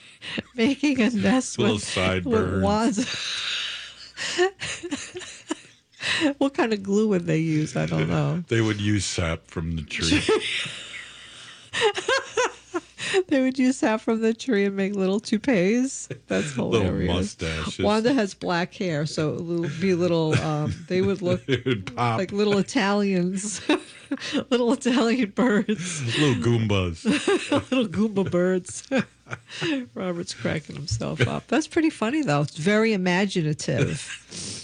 making a nest Little with, sideburns. with wands. What kind of glue would they use? I don't know. They would use sap from the tree. They would use sap from the tree and make little toupees. That's Little hilarious. mustaches. Wanda has black hair, so it would be little. Um, they would look It would pop. like little Italians, little Italian birds, Little Goombas. little Goomba birds. Robert's cracking himself up. That's pretty funny, though. It's very imaginative.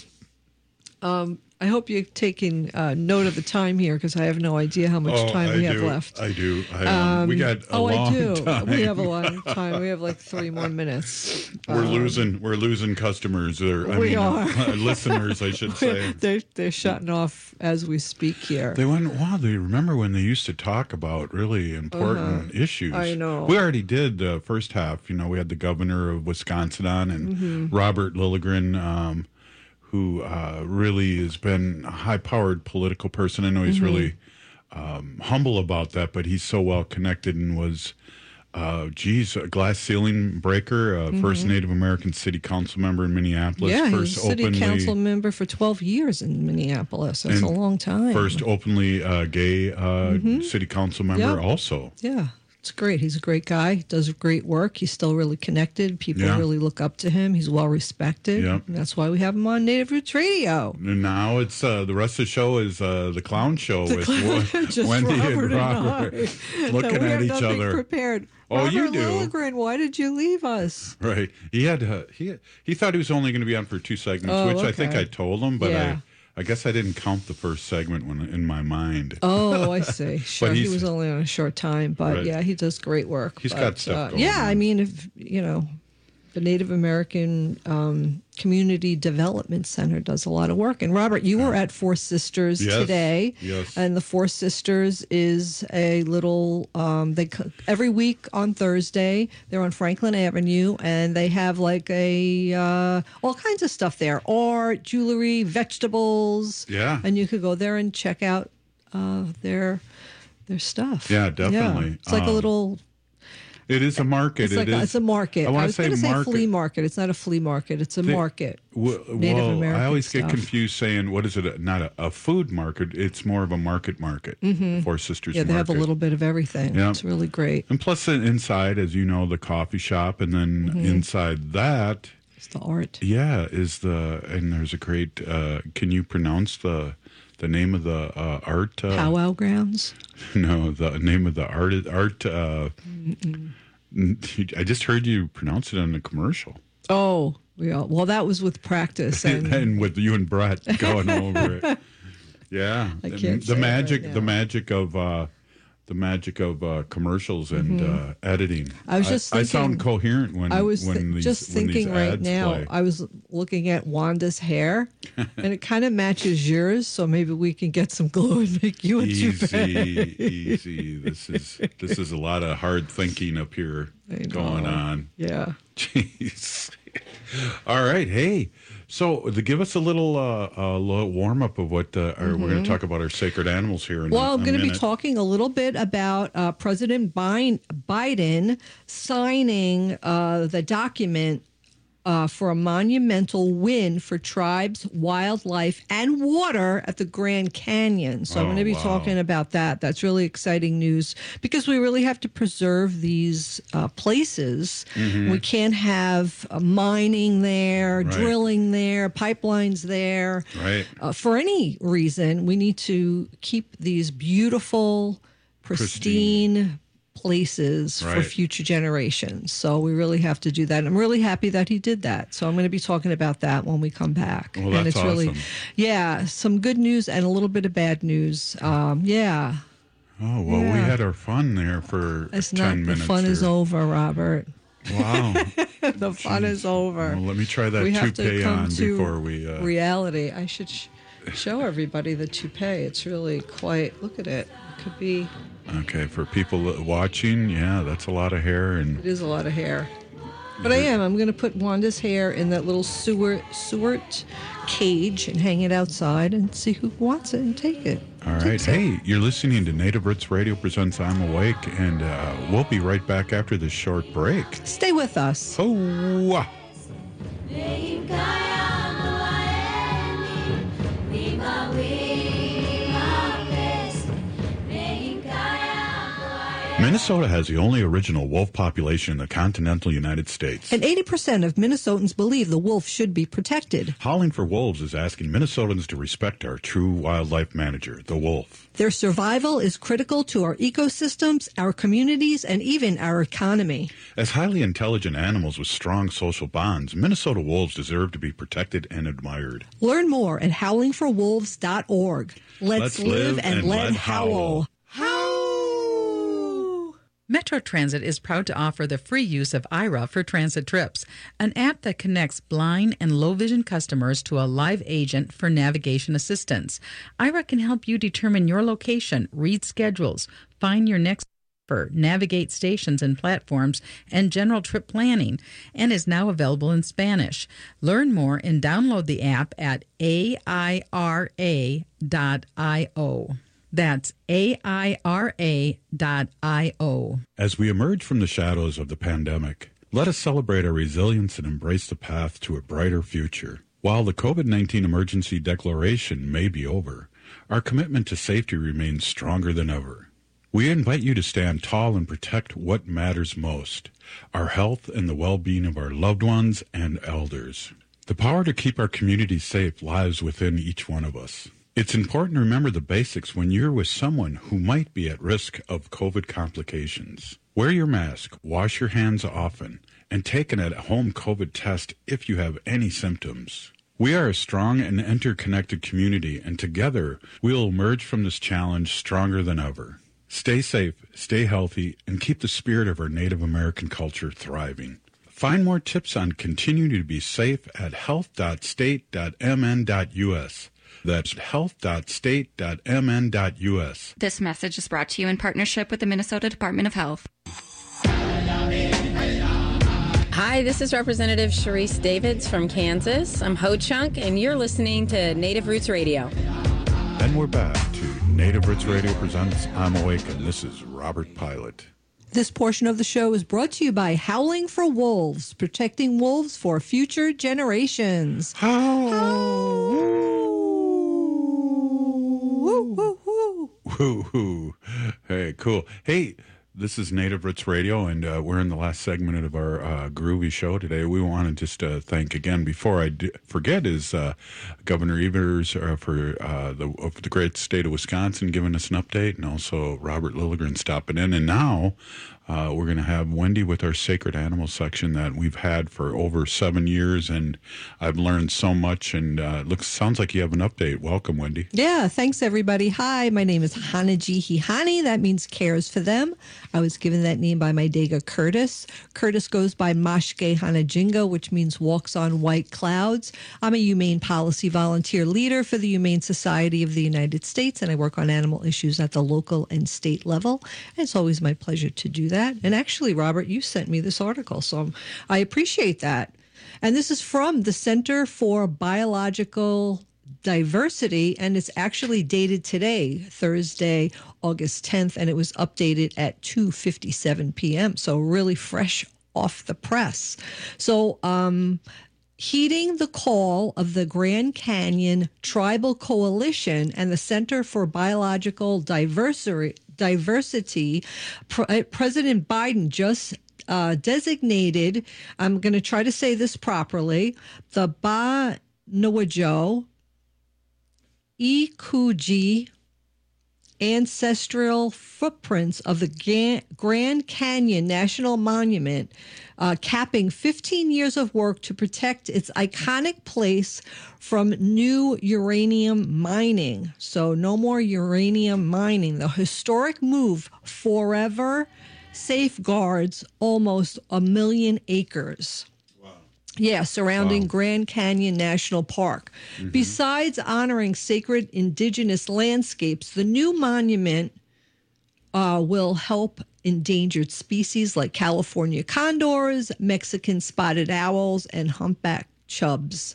Um, I hope you're taking uh, note of the time here because I have no idea how much Oh, time I we have do. left. I do. I, um, we got a oh, long I do. time. We have a long time. We have like three more minutes. We're Um, losing. We're losing customers. Or I We mean, are. uh, listeners, I should say. They're they're shutting off as we speak here. They went. Wow. They remember when they used to talk about really important Uh-huh. issues. I know. We already did the first half. You know, we had the governor of Wisconsin on and Mhm. Robert Lilligren, um, who uh, really has been a high-powered political person. I know he's Mhm. really um, humble about that, but he's so well connected and was. Uh, geez, a glass ceiling breaker, uh, first Mhm. Native American city council member in Minneapolis. Yeah, he was first a city openly, council member for twelve years in Minneapolis. That's a and long time. First openly uh, gay uh, Mhm. city council member, Yep. also. Yeah, it's great. He's a great guy. He does great work. He's still really connected. People Yeah. really look up to him. He's well respected. Yep. And that's why we have him on Native Roots Radio. And now it's uh, the rest of the show is uh, the clown show The with clown- Wa- just Wendy Robert and Robert I. looking That we at have each nothing other. Prepared. Oh, Robert you do. Lilligren, why did you leave us? Right. He had uh, he he thought he was only going to be on for two segments, Oh, which I think okay. I told him, but Yeah. I I guess I didn't count the first segment when in my mind. Oh, I see. Sure, he he's- was only on a short time, but Right. yeah, he does great work. He's But, got stuff uh, going Yeah, on. I mean, if you know, the Native American um, Community Development Center does a lot of work. And Robert, you were at Four Sisters Yes, today, yes. and the Four Sisters is a little. Um, they co- every week on Thursday they're on Franklin Avenue, and they have like a uh, all kinds of stuff there: art, jewelry, vegetables. Yeah. and you could go there and check out uh, their their stuff. Yeah, definitely. It's like a Um, little. It is a market. It's like it a, is, it's a market. I I, want to was say going to say market. flea market. It's not a flea market. It's a They- market. W- Native well, American I always stuff. get confused saying, what is it? Not a, a food market. It's more of a market market. Mhm. Four Sisters Yeah, they have a Market. little bit of everything. Yeah. It's really great. And plus, then inside, as you know, the coffee shop, and then Mhm. inside that It's the art. Yeah, is the and there's a great. Uh, can you pronounce the the name of the uh, art? Uh, Powwow grounds. No, the name of the art. Art. Uh, I just heard you pronounce it on the commercial. Oh, yeah. Well, that was with practice and, and with you and Brett going over it. Yeah, I can't the say magic. right now. the magic of. Uh, The magic of uh, commercials and Mhm. uh, editing. I was just I, thinking, I sound coherent when I was when th- these, just when these thinking right ads now. play. I was looking at Wanda's hair, and it kind of matches yours. So maybe we can get some glue and make you a Easy, toupee. easy. This is this is a lot of hard thinking up here going on. Yeah. Jeez. All right. Hey, so to give us a little uh, a little warm up of what uh, our, we're going Mhm. to talk about our sacred animals here. In Well, a, I'm a going to be minute. talking a little bit about uh, President Bi- Biden signing uh, the document uh, for a monumental win for tribes, wildlife, and water at the Grand Canyon. So I'm Oh, going to be wow. talking about that. That's really exciting news because we really have to preserve these uh, places. Mhm. We can't have uh, mining there, Right. drilling there, pipelines there. Right. Uh, for any reason, we need to keep these beautiful, pristine, places for Right. future generations. So we really have to do that. And I'm really happy that he did that. So I'm going to be talking about that when we come back. Well, and that's it's really, awesome. yeah, some good news and a little bit of bad news. Um, yeah, Oh well, we Yeah. had our fun there for it's ten not the minutes. fun is here. over, Robert. Wow. The fun is over. Well, let me try that we have to toupee come on to before we. Uh, reality. I should sh- show everybody the toupee. It's really quite. Look at it. It could be. Okay, for people watching, yeah, that's a lot of hair, and It is a lot of hair. But I am. I'm going to put Wanda's hair in that little Seward, Seward cage and hang it outside and see who wants it and take it. all right. Takes it. Hey, you're listening to Native Roots Radio presents I'm Awake, and uh, we'll be right back after this short break. Stay with us. Oh. Minnesota has the only original wolf population in the continental United States. And eighty percent of Minnesotans believe the wolf should be protected. Howling for Wolves is asking Minnesotans to respect our true wildlife manager, the wolf. Their survival is critical to our ecosystems, our communities, and even our economy. As highly intelligent animals with strong social bonds, Minnesota wolves deserve to be protected and admired. Learn more at howling for wolves dot org. Let's, Let's live and, and let let howl. Metro Transit is proud to offer the free use of I R A for transit trips, an app that connects blind and low vision customers to a live agent for navigation assistance. I R A can help you determine your location, read schedules, find your next stop, navigate stations and platforms, and general trip planning, and is now available in Spanish. Learn more and download the app at A I R A dot I O. That's A I R A dot I O. As we emerge from the shadows of the pandemic, let us celebrate our resilience and embrace the path to a brighter future. While the COVID nineteen emergency declaration may be over, our commitment to safety remains stronger than ever. We invite you to stand tall and protect what matters most, our health and the well-being of our loved ones and elders. The power to keep our communities safe lies within each one of us. It's important to remember the basics when you're with someone who might be at risk of COVID complications. Wear your mask, wash your hands often, and take an at-home COVID test if you have any symptoms. We are a strong and interconnected community, and together we'll emerge from this challenge stronger than ever. Stay safe, stay healthy, and keep the spirit of our Native American culture thriving. Find more tips on continuing to be safe at health dot state dot m n dot u s. That's health dot state dot m n dot u s. This message is brought to you in partnership with the Minnesota Department of Health. Hi, this is Representative Sharice Davids from Kansas. I'm Ho Chunk, and you're listening to Native Roots Radio. And we're back to Native Roots Radio presents I'm Awake, and this is Robert Pilot. This portion of the show is brought to you by Howling for Wolves, protecting wolves for future generations. Woo-hoo. Hey, cool. Hey, This is Native Roots Radio, and uh, we're in the last segment of our uh, groovy show today. We want to just uh, thank again, before I do, forget, is uh, Governor Evers uh, for uh, the, of the great state of Wisconsin giving us an update, and also Robert Lilligren stopping in. And now uh, we're going to have Wendy with our Sacred Animals section that we've had for over seven years, and I've learned so much, and uh, it looks sounds like you have an update. Welcome, Wendy. Yeah, thanks, everybody. Hi, my name is Hanaji Hihani. That means cares for them. I was given that name by my Dega Curtis. Curtis goes by Mashke Hanajinga, which means walks on white clouds. I'm a humane policy volunteer leader for the Humane Society of the United States, and I work on animal issues at the local and state level. And it's always my pleasure to do that. And actually, Robert, you sent me this article, so I appreciate that. And this is from the Center for Biological Diversity, and it's actually dated today, Thursday, August tenth, and it was updated at two fifty-seven p.m., so really fresh off the press. So, um, heeding the call of the Grand Canyon Tribal Coalition and the Center for Biological Diversity, Diversity, Pre- President Biden just uh, designated, I'm going to try to say this properly, the Ba Nawajo Ikuji ancestral footprints of the Grand Canyon National Monument, uh, capping fifteen years of work to protect its iconic place from new uranium mining. So no more uranium mining. The historic move forever safeguards almost a million acres. Yeah, surrounding wow. Grand Canyon National Park. Mm-hmm. Besides honoring sacred indigenous landscapes, the new monument uh, will help endangered species like California condors, Mexican spotted owls, and humpback chubs.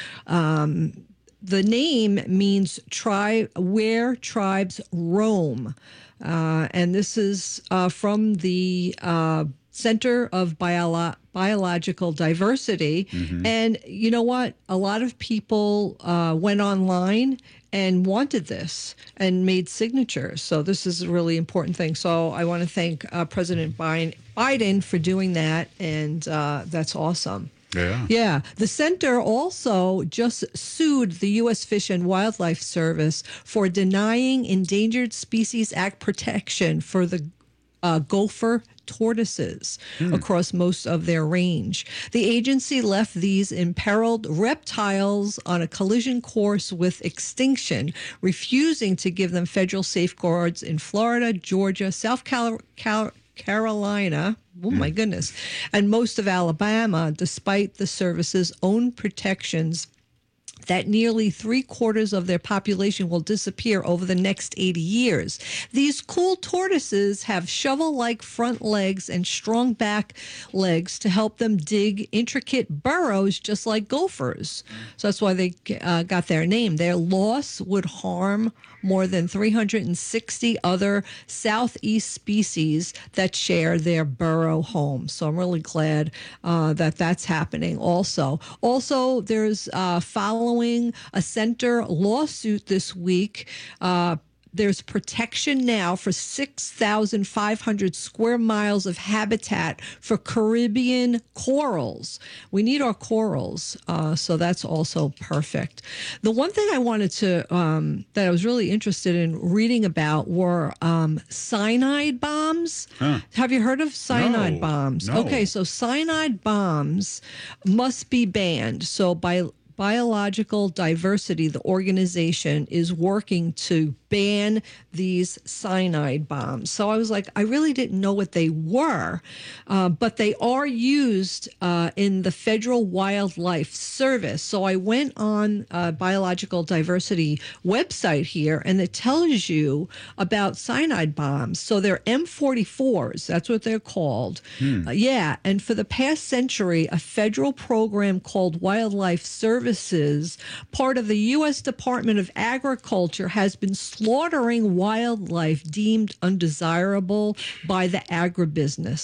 Um, the name means tri- where tribes roam. Uh, and this is uh, from the uh, Center of Biolo- Biological Diversity. Mm-hmm. And you know what? A lot of people uh, went online and wanted this and made signatures. So this is a really important thing. So I want to thank uh, President Biden for doing that. And uh, that's awesome. Yeah. Yeah. The center also just sued the U S Fish and Wildlife Service for denying Endangered Species Act protection for the uh, gopher tortoises mm. across most of their range. The agency left these imperiled reptiles on a collision course with extinction, refusing to give them federal safeguards in Florida, Georgia, South Cal- Cal- Carolina, oh my goodness, and most of Alabama, despite the service's own protections that nearly three quarters of their population will disappear over the next eighty years. These cool tortoises have shovel-like front legs and strong back legs to help them dig intricate burrows just like gophers. So that's why they uh, got their name. Their loss would harm more than three hundred sixty other southeast species that share their burrow home. So I'm really glad uh, that that's happening also. Also, there's uh, following a center lawsuit this week. Uh, There's protection now for six thousand five hundred square miles of habitat for Caribbean corals. We need our corals, uh, so that's also perfect. The one thing I wanted to, um, that I was really interested in reading about were um, cyanide bombs. Huh. Have you heard of cyanide no, bombs? No. Okay, so cyanide bombs must be banned. So by Biological Diversity, the organization, is working to ban these cyanide bombs. So I was like, I really didn't know what they were, uh, but they are used uh, in the Federal Wildlife Service. So I went on uh, Biological Diversity website here, and it tells you about cyanide bombs. So they're M forty-fours. That's what they're called. Hmm. Uh, yeah. And for the past century, a federal program called Wildlife Services, part of the U S Department of Agriculture, has been slaughtering wildlife deemed undesirable by the agribusiness.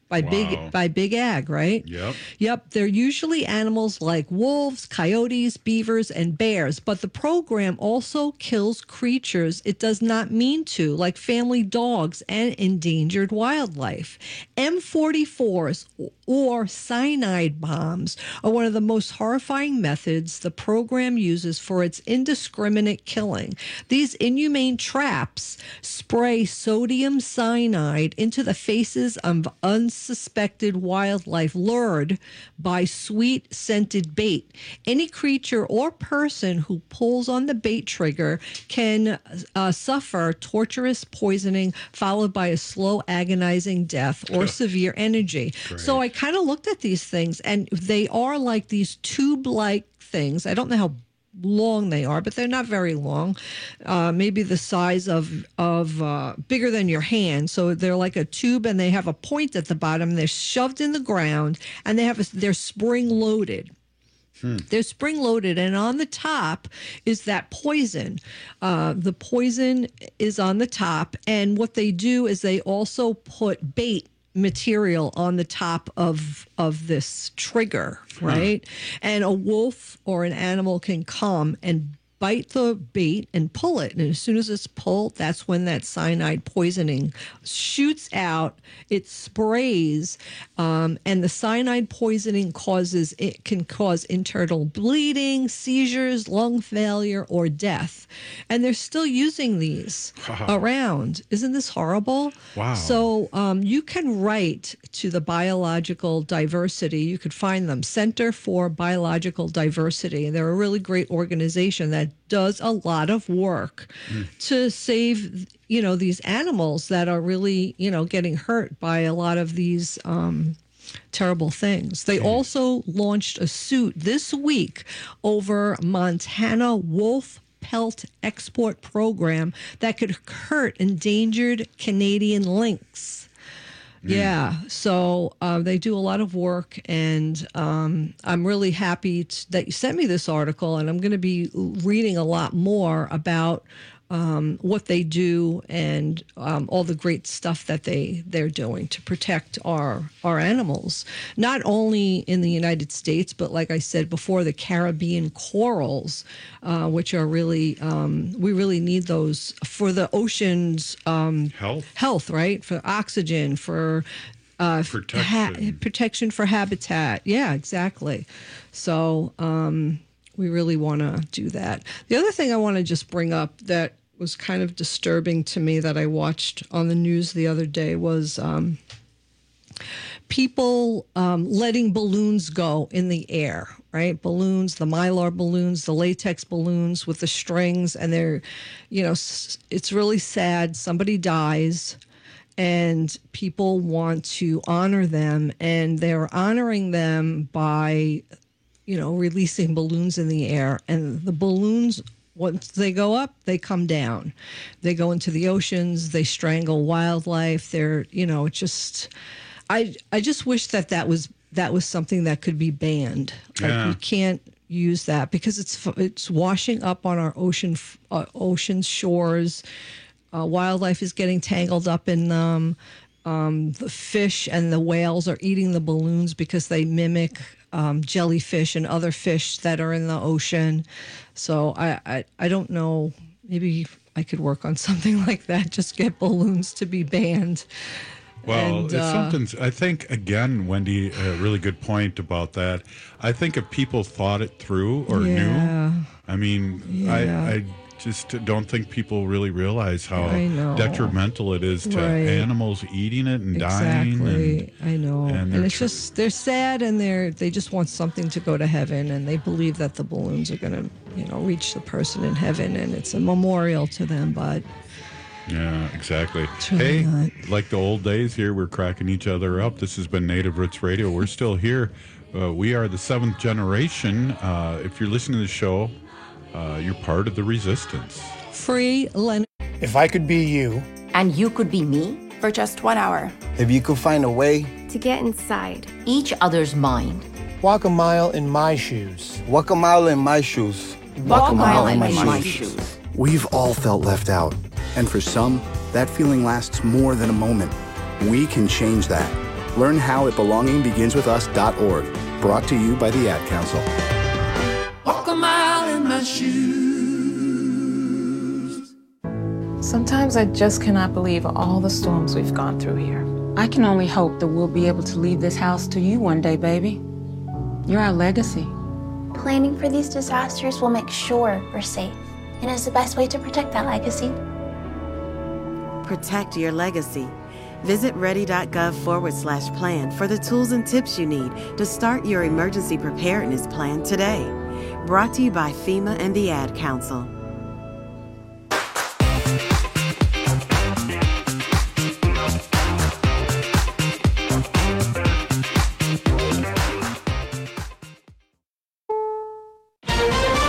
by Wow. big by big ag, right? Yep. Yep, they're usually animals like wolves, coyotes, beavers, and bears, but the program also kills creatures it does not mean to, like family dogs and endangered wildlife. M forty-fours or cyanide bombs are one of the most horrifying methods the program uses for its indiscriminate killing. These inhumane traps spray sodium cyanide into the faces of unsuspected wildlife lured by sweet scented bait. Any creature or person who pulls on the bait trigger can uh, suffer torturous poisoning followed by a slow agonizing death or severe energy. Great. So I kind of looked at these things, and they are like these tube-like things. I don't know how long they are, but they're not very long. Uh, maybe the size of of uh, bigger than your hand. So they're like a tube, and they have a point at the bottom. They're shoved in the ground, and they have a, they're spring loaded. Hmm. They're spring loaded, and on the top is that poison. Uh, the poison is on the top, and what they do is they also put bait material on the top of of this trigger, right? Hmm. And a wolf or an animal can come and bite the bait and pull it. And as soon as it's pulled, that's when that cyanide poisoning shoots out. It sprays, um, and the cyanide poisoning causes it can cause internal bleeding, seizures, lung failure, or death. And they're still using these around. Isn't this horrible? Wow. So um, you can write to the Biological Diversity. You could find them, Center for Biological Diversity. They're a really great organization that does a lot of work mm. to save, you know, these animals that are really, you know, getting hurt by a lot of these um, terrible things. They also launched a suit this week over Montana wolf pelt export program that could hurt endangered Canadian lynx. Mm. Yeah, so uh, they do a lot of work, and um, I'm really happy to, that you sent me this article, and I'm going to be reading a lot more about um, what they do and um, all the great stuff that they, they're doing to protect our, our animals, not only in the United States, but like I said before, the Caribbean corals, uh, which are really, um, we really need those for the ocean's um, health, health, right? For oxygen, for uh, protection. Ha- protection for habitat. Yeah, exactly. So um, we really want to do that. The other thing I want to just bring up that was kind of disturbing to me that I watched on the news the other day was um, people um, letting balloons go in the air, right? Balloons, the Mylar balloons, the latex balloons with the strings, and they're, you know, it's really sad. Somebody dies, and people want to honor them, and they're honoring them by, you know, releasing balloons in the air, and the balloons, once they go up, they come down. They go into the oceans. They strangle wildlife. They're, you know, it's just, I, I just wish that that was that was something that could be banned. Like Yeah. we can't use that because it's it's washing up on our ocean uh, ocean shores. Uh, wildlife is getting tangled up in them. Um, the fish and the whales are eating the balloons because they mimic um, jellyfish and other fish that are in the ocean. So I, I, I don't know. Maybe I could work on something like that. Just get balloons to be banned. Well, And, it's uh, something, I think, again, Wendy, a really good point about that. I think if people thought it through or Yeah. knew, I mean, Yeah. I, I just don't think people really realize how I know. detrimental it is to Right. animals eating it and dying. Exactly. And, I know. and And, they're it's tr- just, they're sad, and they're, they just want something to go to heaven, and they believe that the balloons are going to, you know, reach the person in heaven, and it's a memorial to them, but Yeah, exactly. really Hey, not. like the old days here, we're cracking each other up. This has been Native Roots Radio. We're still here. Uh, we are the seventh generation. Uh, if you're listening to the show, uh, you're part of the resistance. free Leonard. If I could be you, And you could be me for just one hour. if you could find a way To get inside each other's mind. walk a mile in my shoes. Walk a mile in my shoes. Walk a mile in my shoes. We've all felt left out, and for some, that feeling lasts more than a moment. We can change that. Learn how at belonging begins with us dot org. Brought to you by the Ad Council. Walk a mile in my shoes. Sometimes I just cannot believe all the storms we've gone through here. I can only hope that we'll be able to leave this house to you one day, baby. You're our legacy. Planning for these disasters will make sure we're safe, and is the best way to protect that legacy. Protect your legacy. Visit ready.gov forward slash plan for the tools and tips you need to start your emergency preparedness plan today. Brought to you by FEMA and the Ad Council.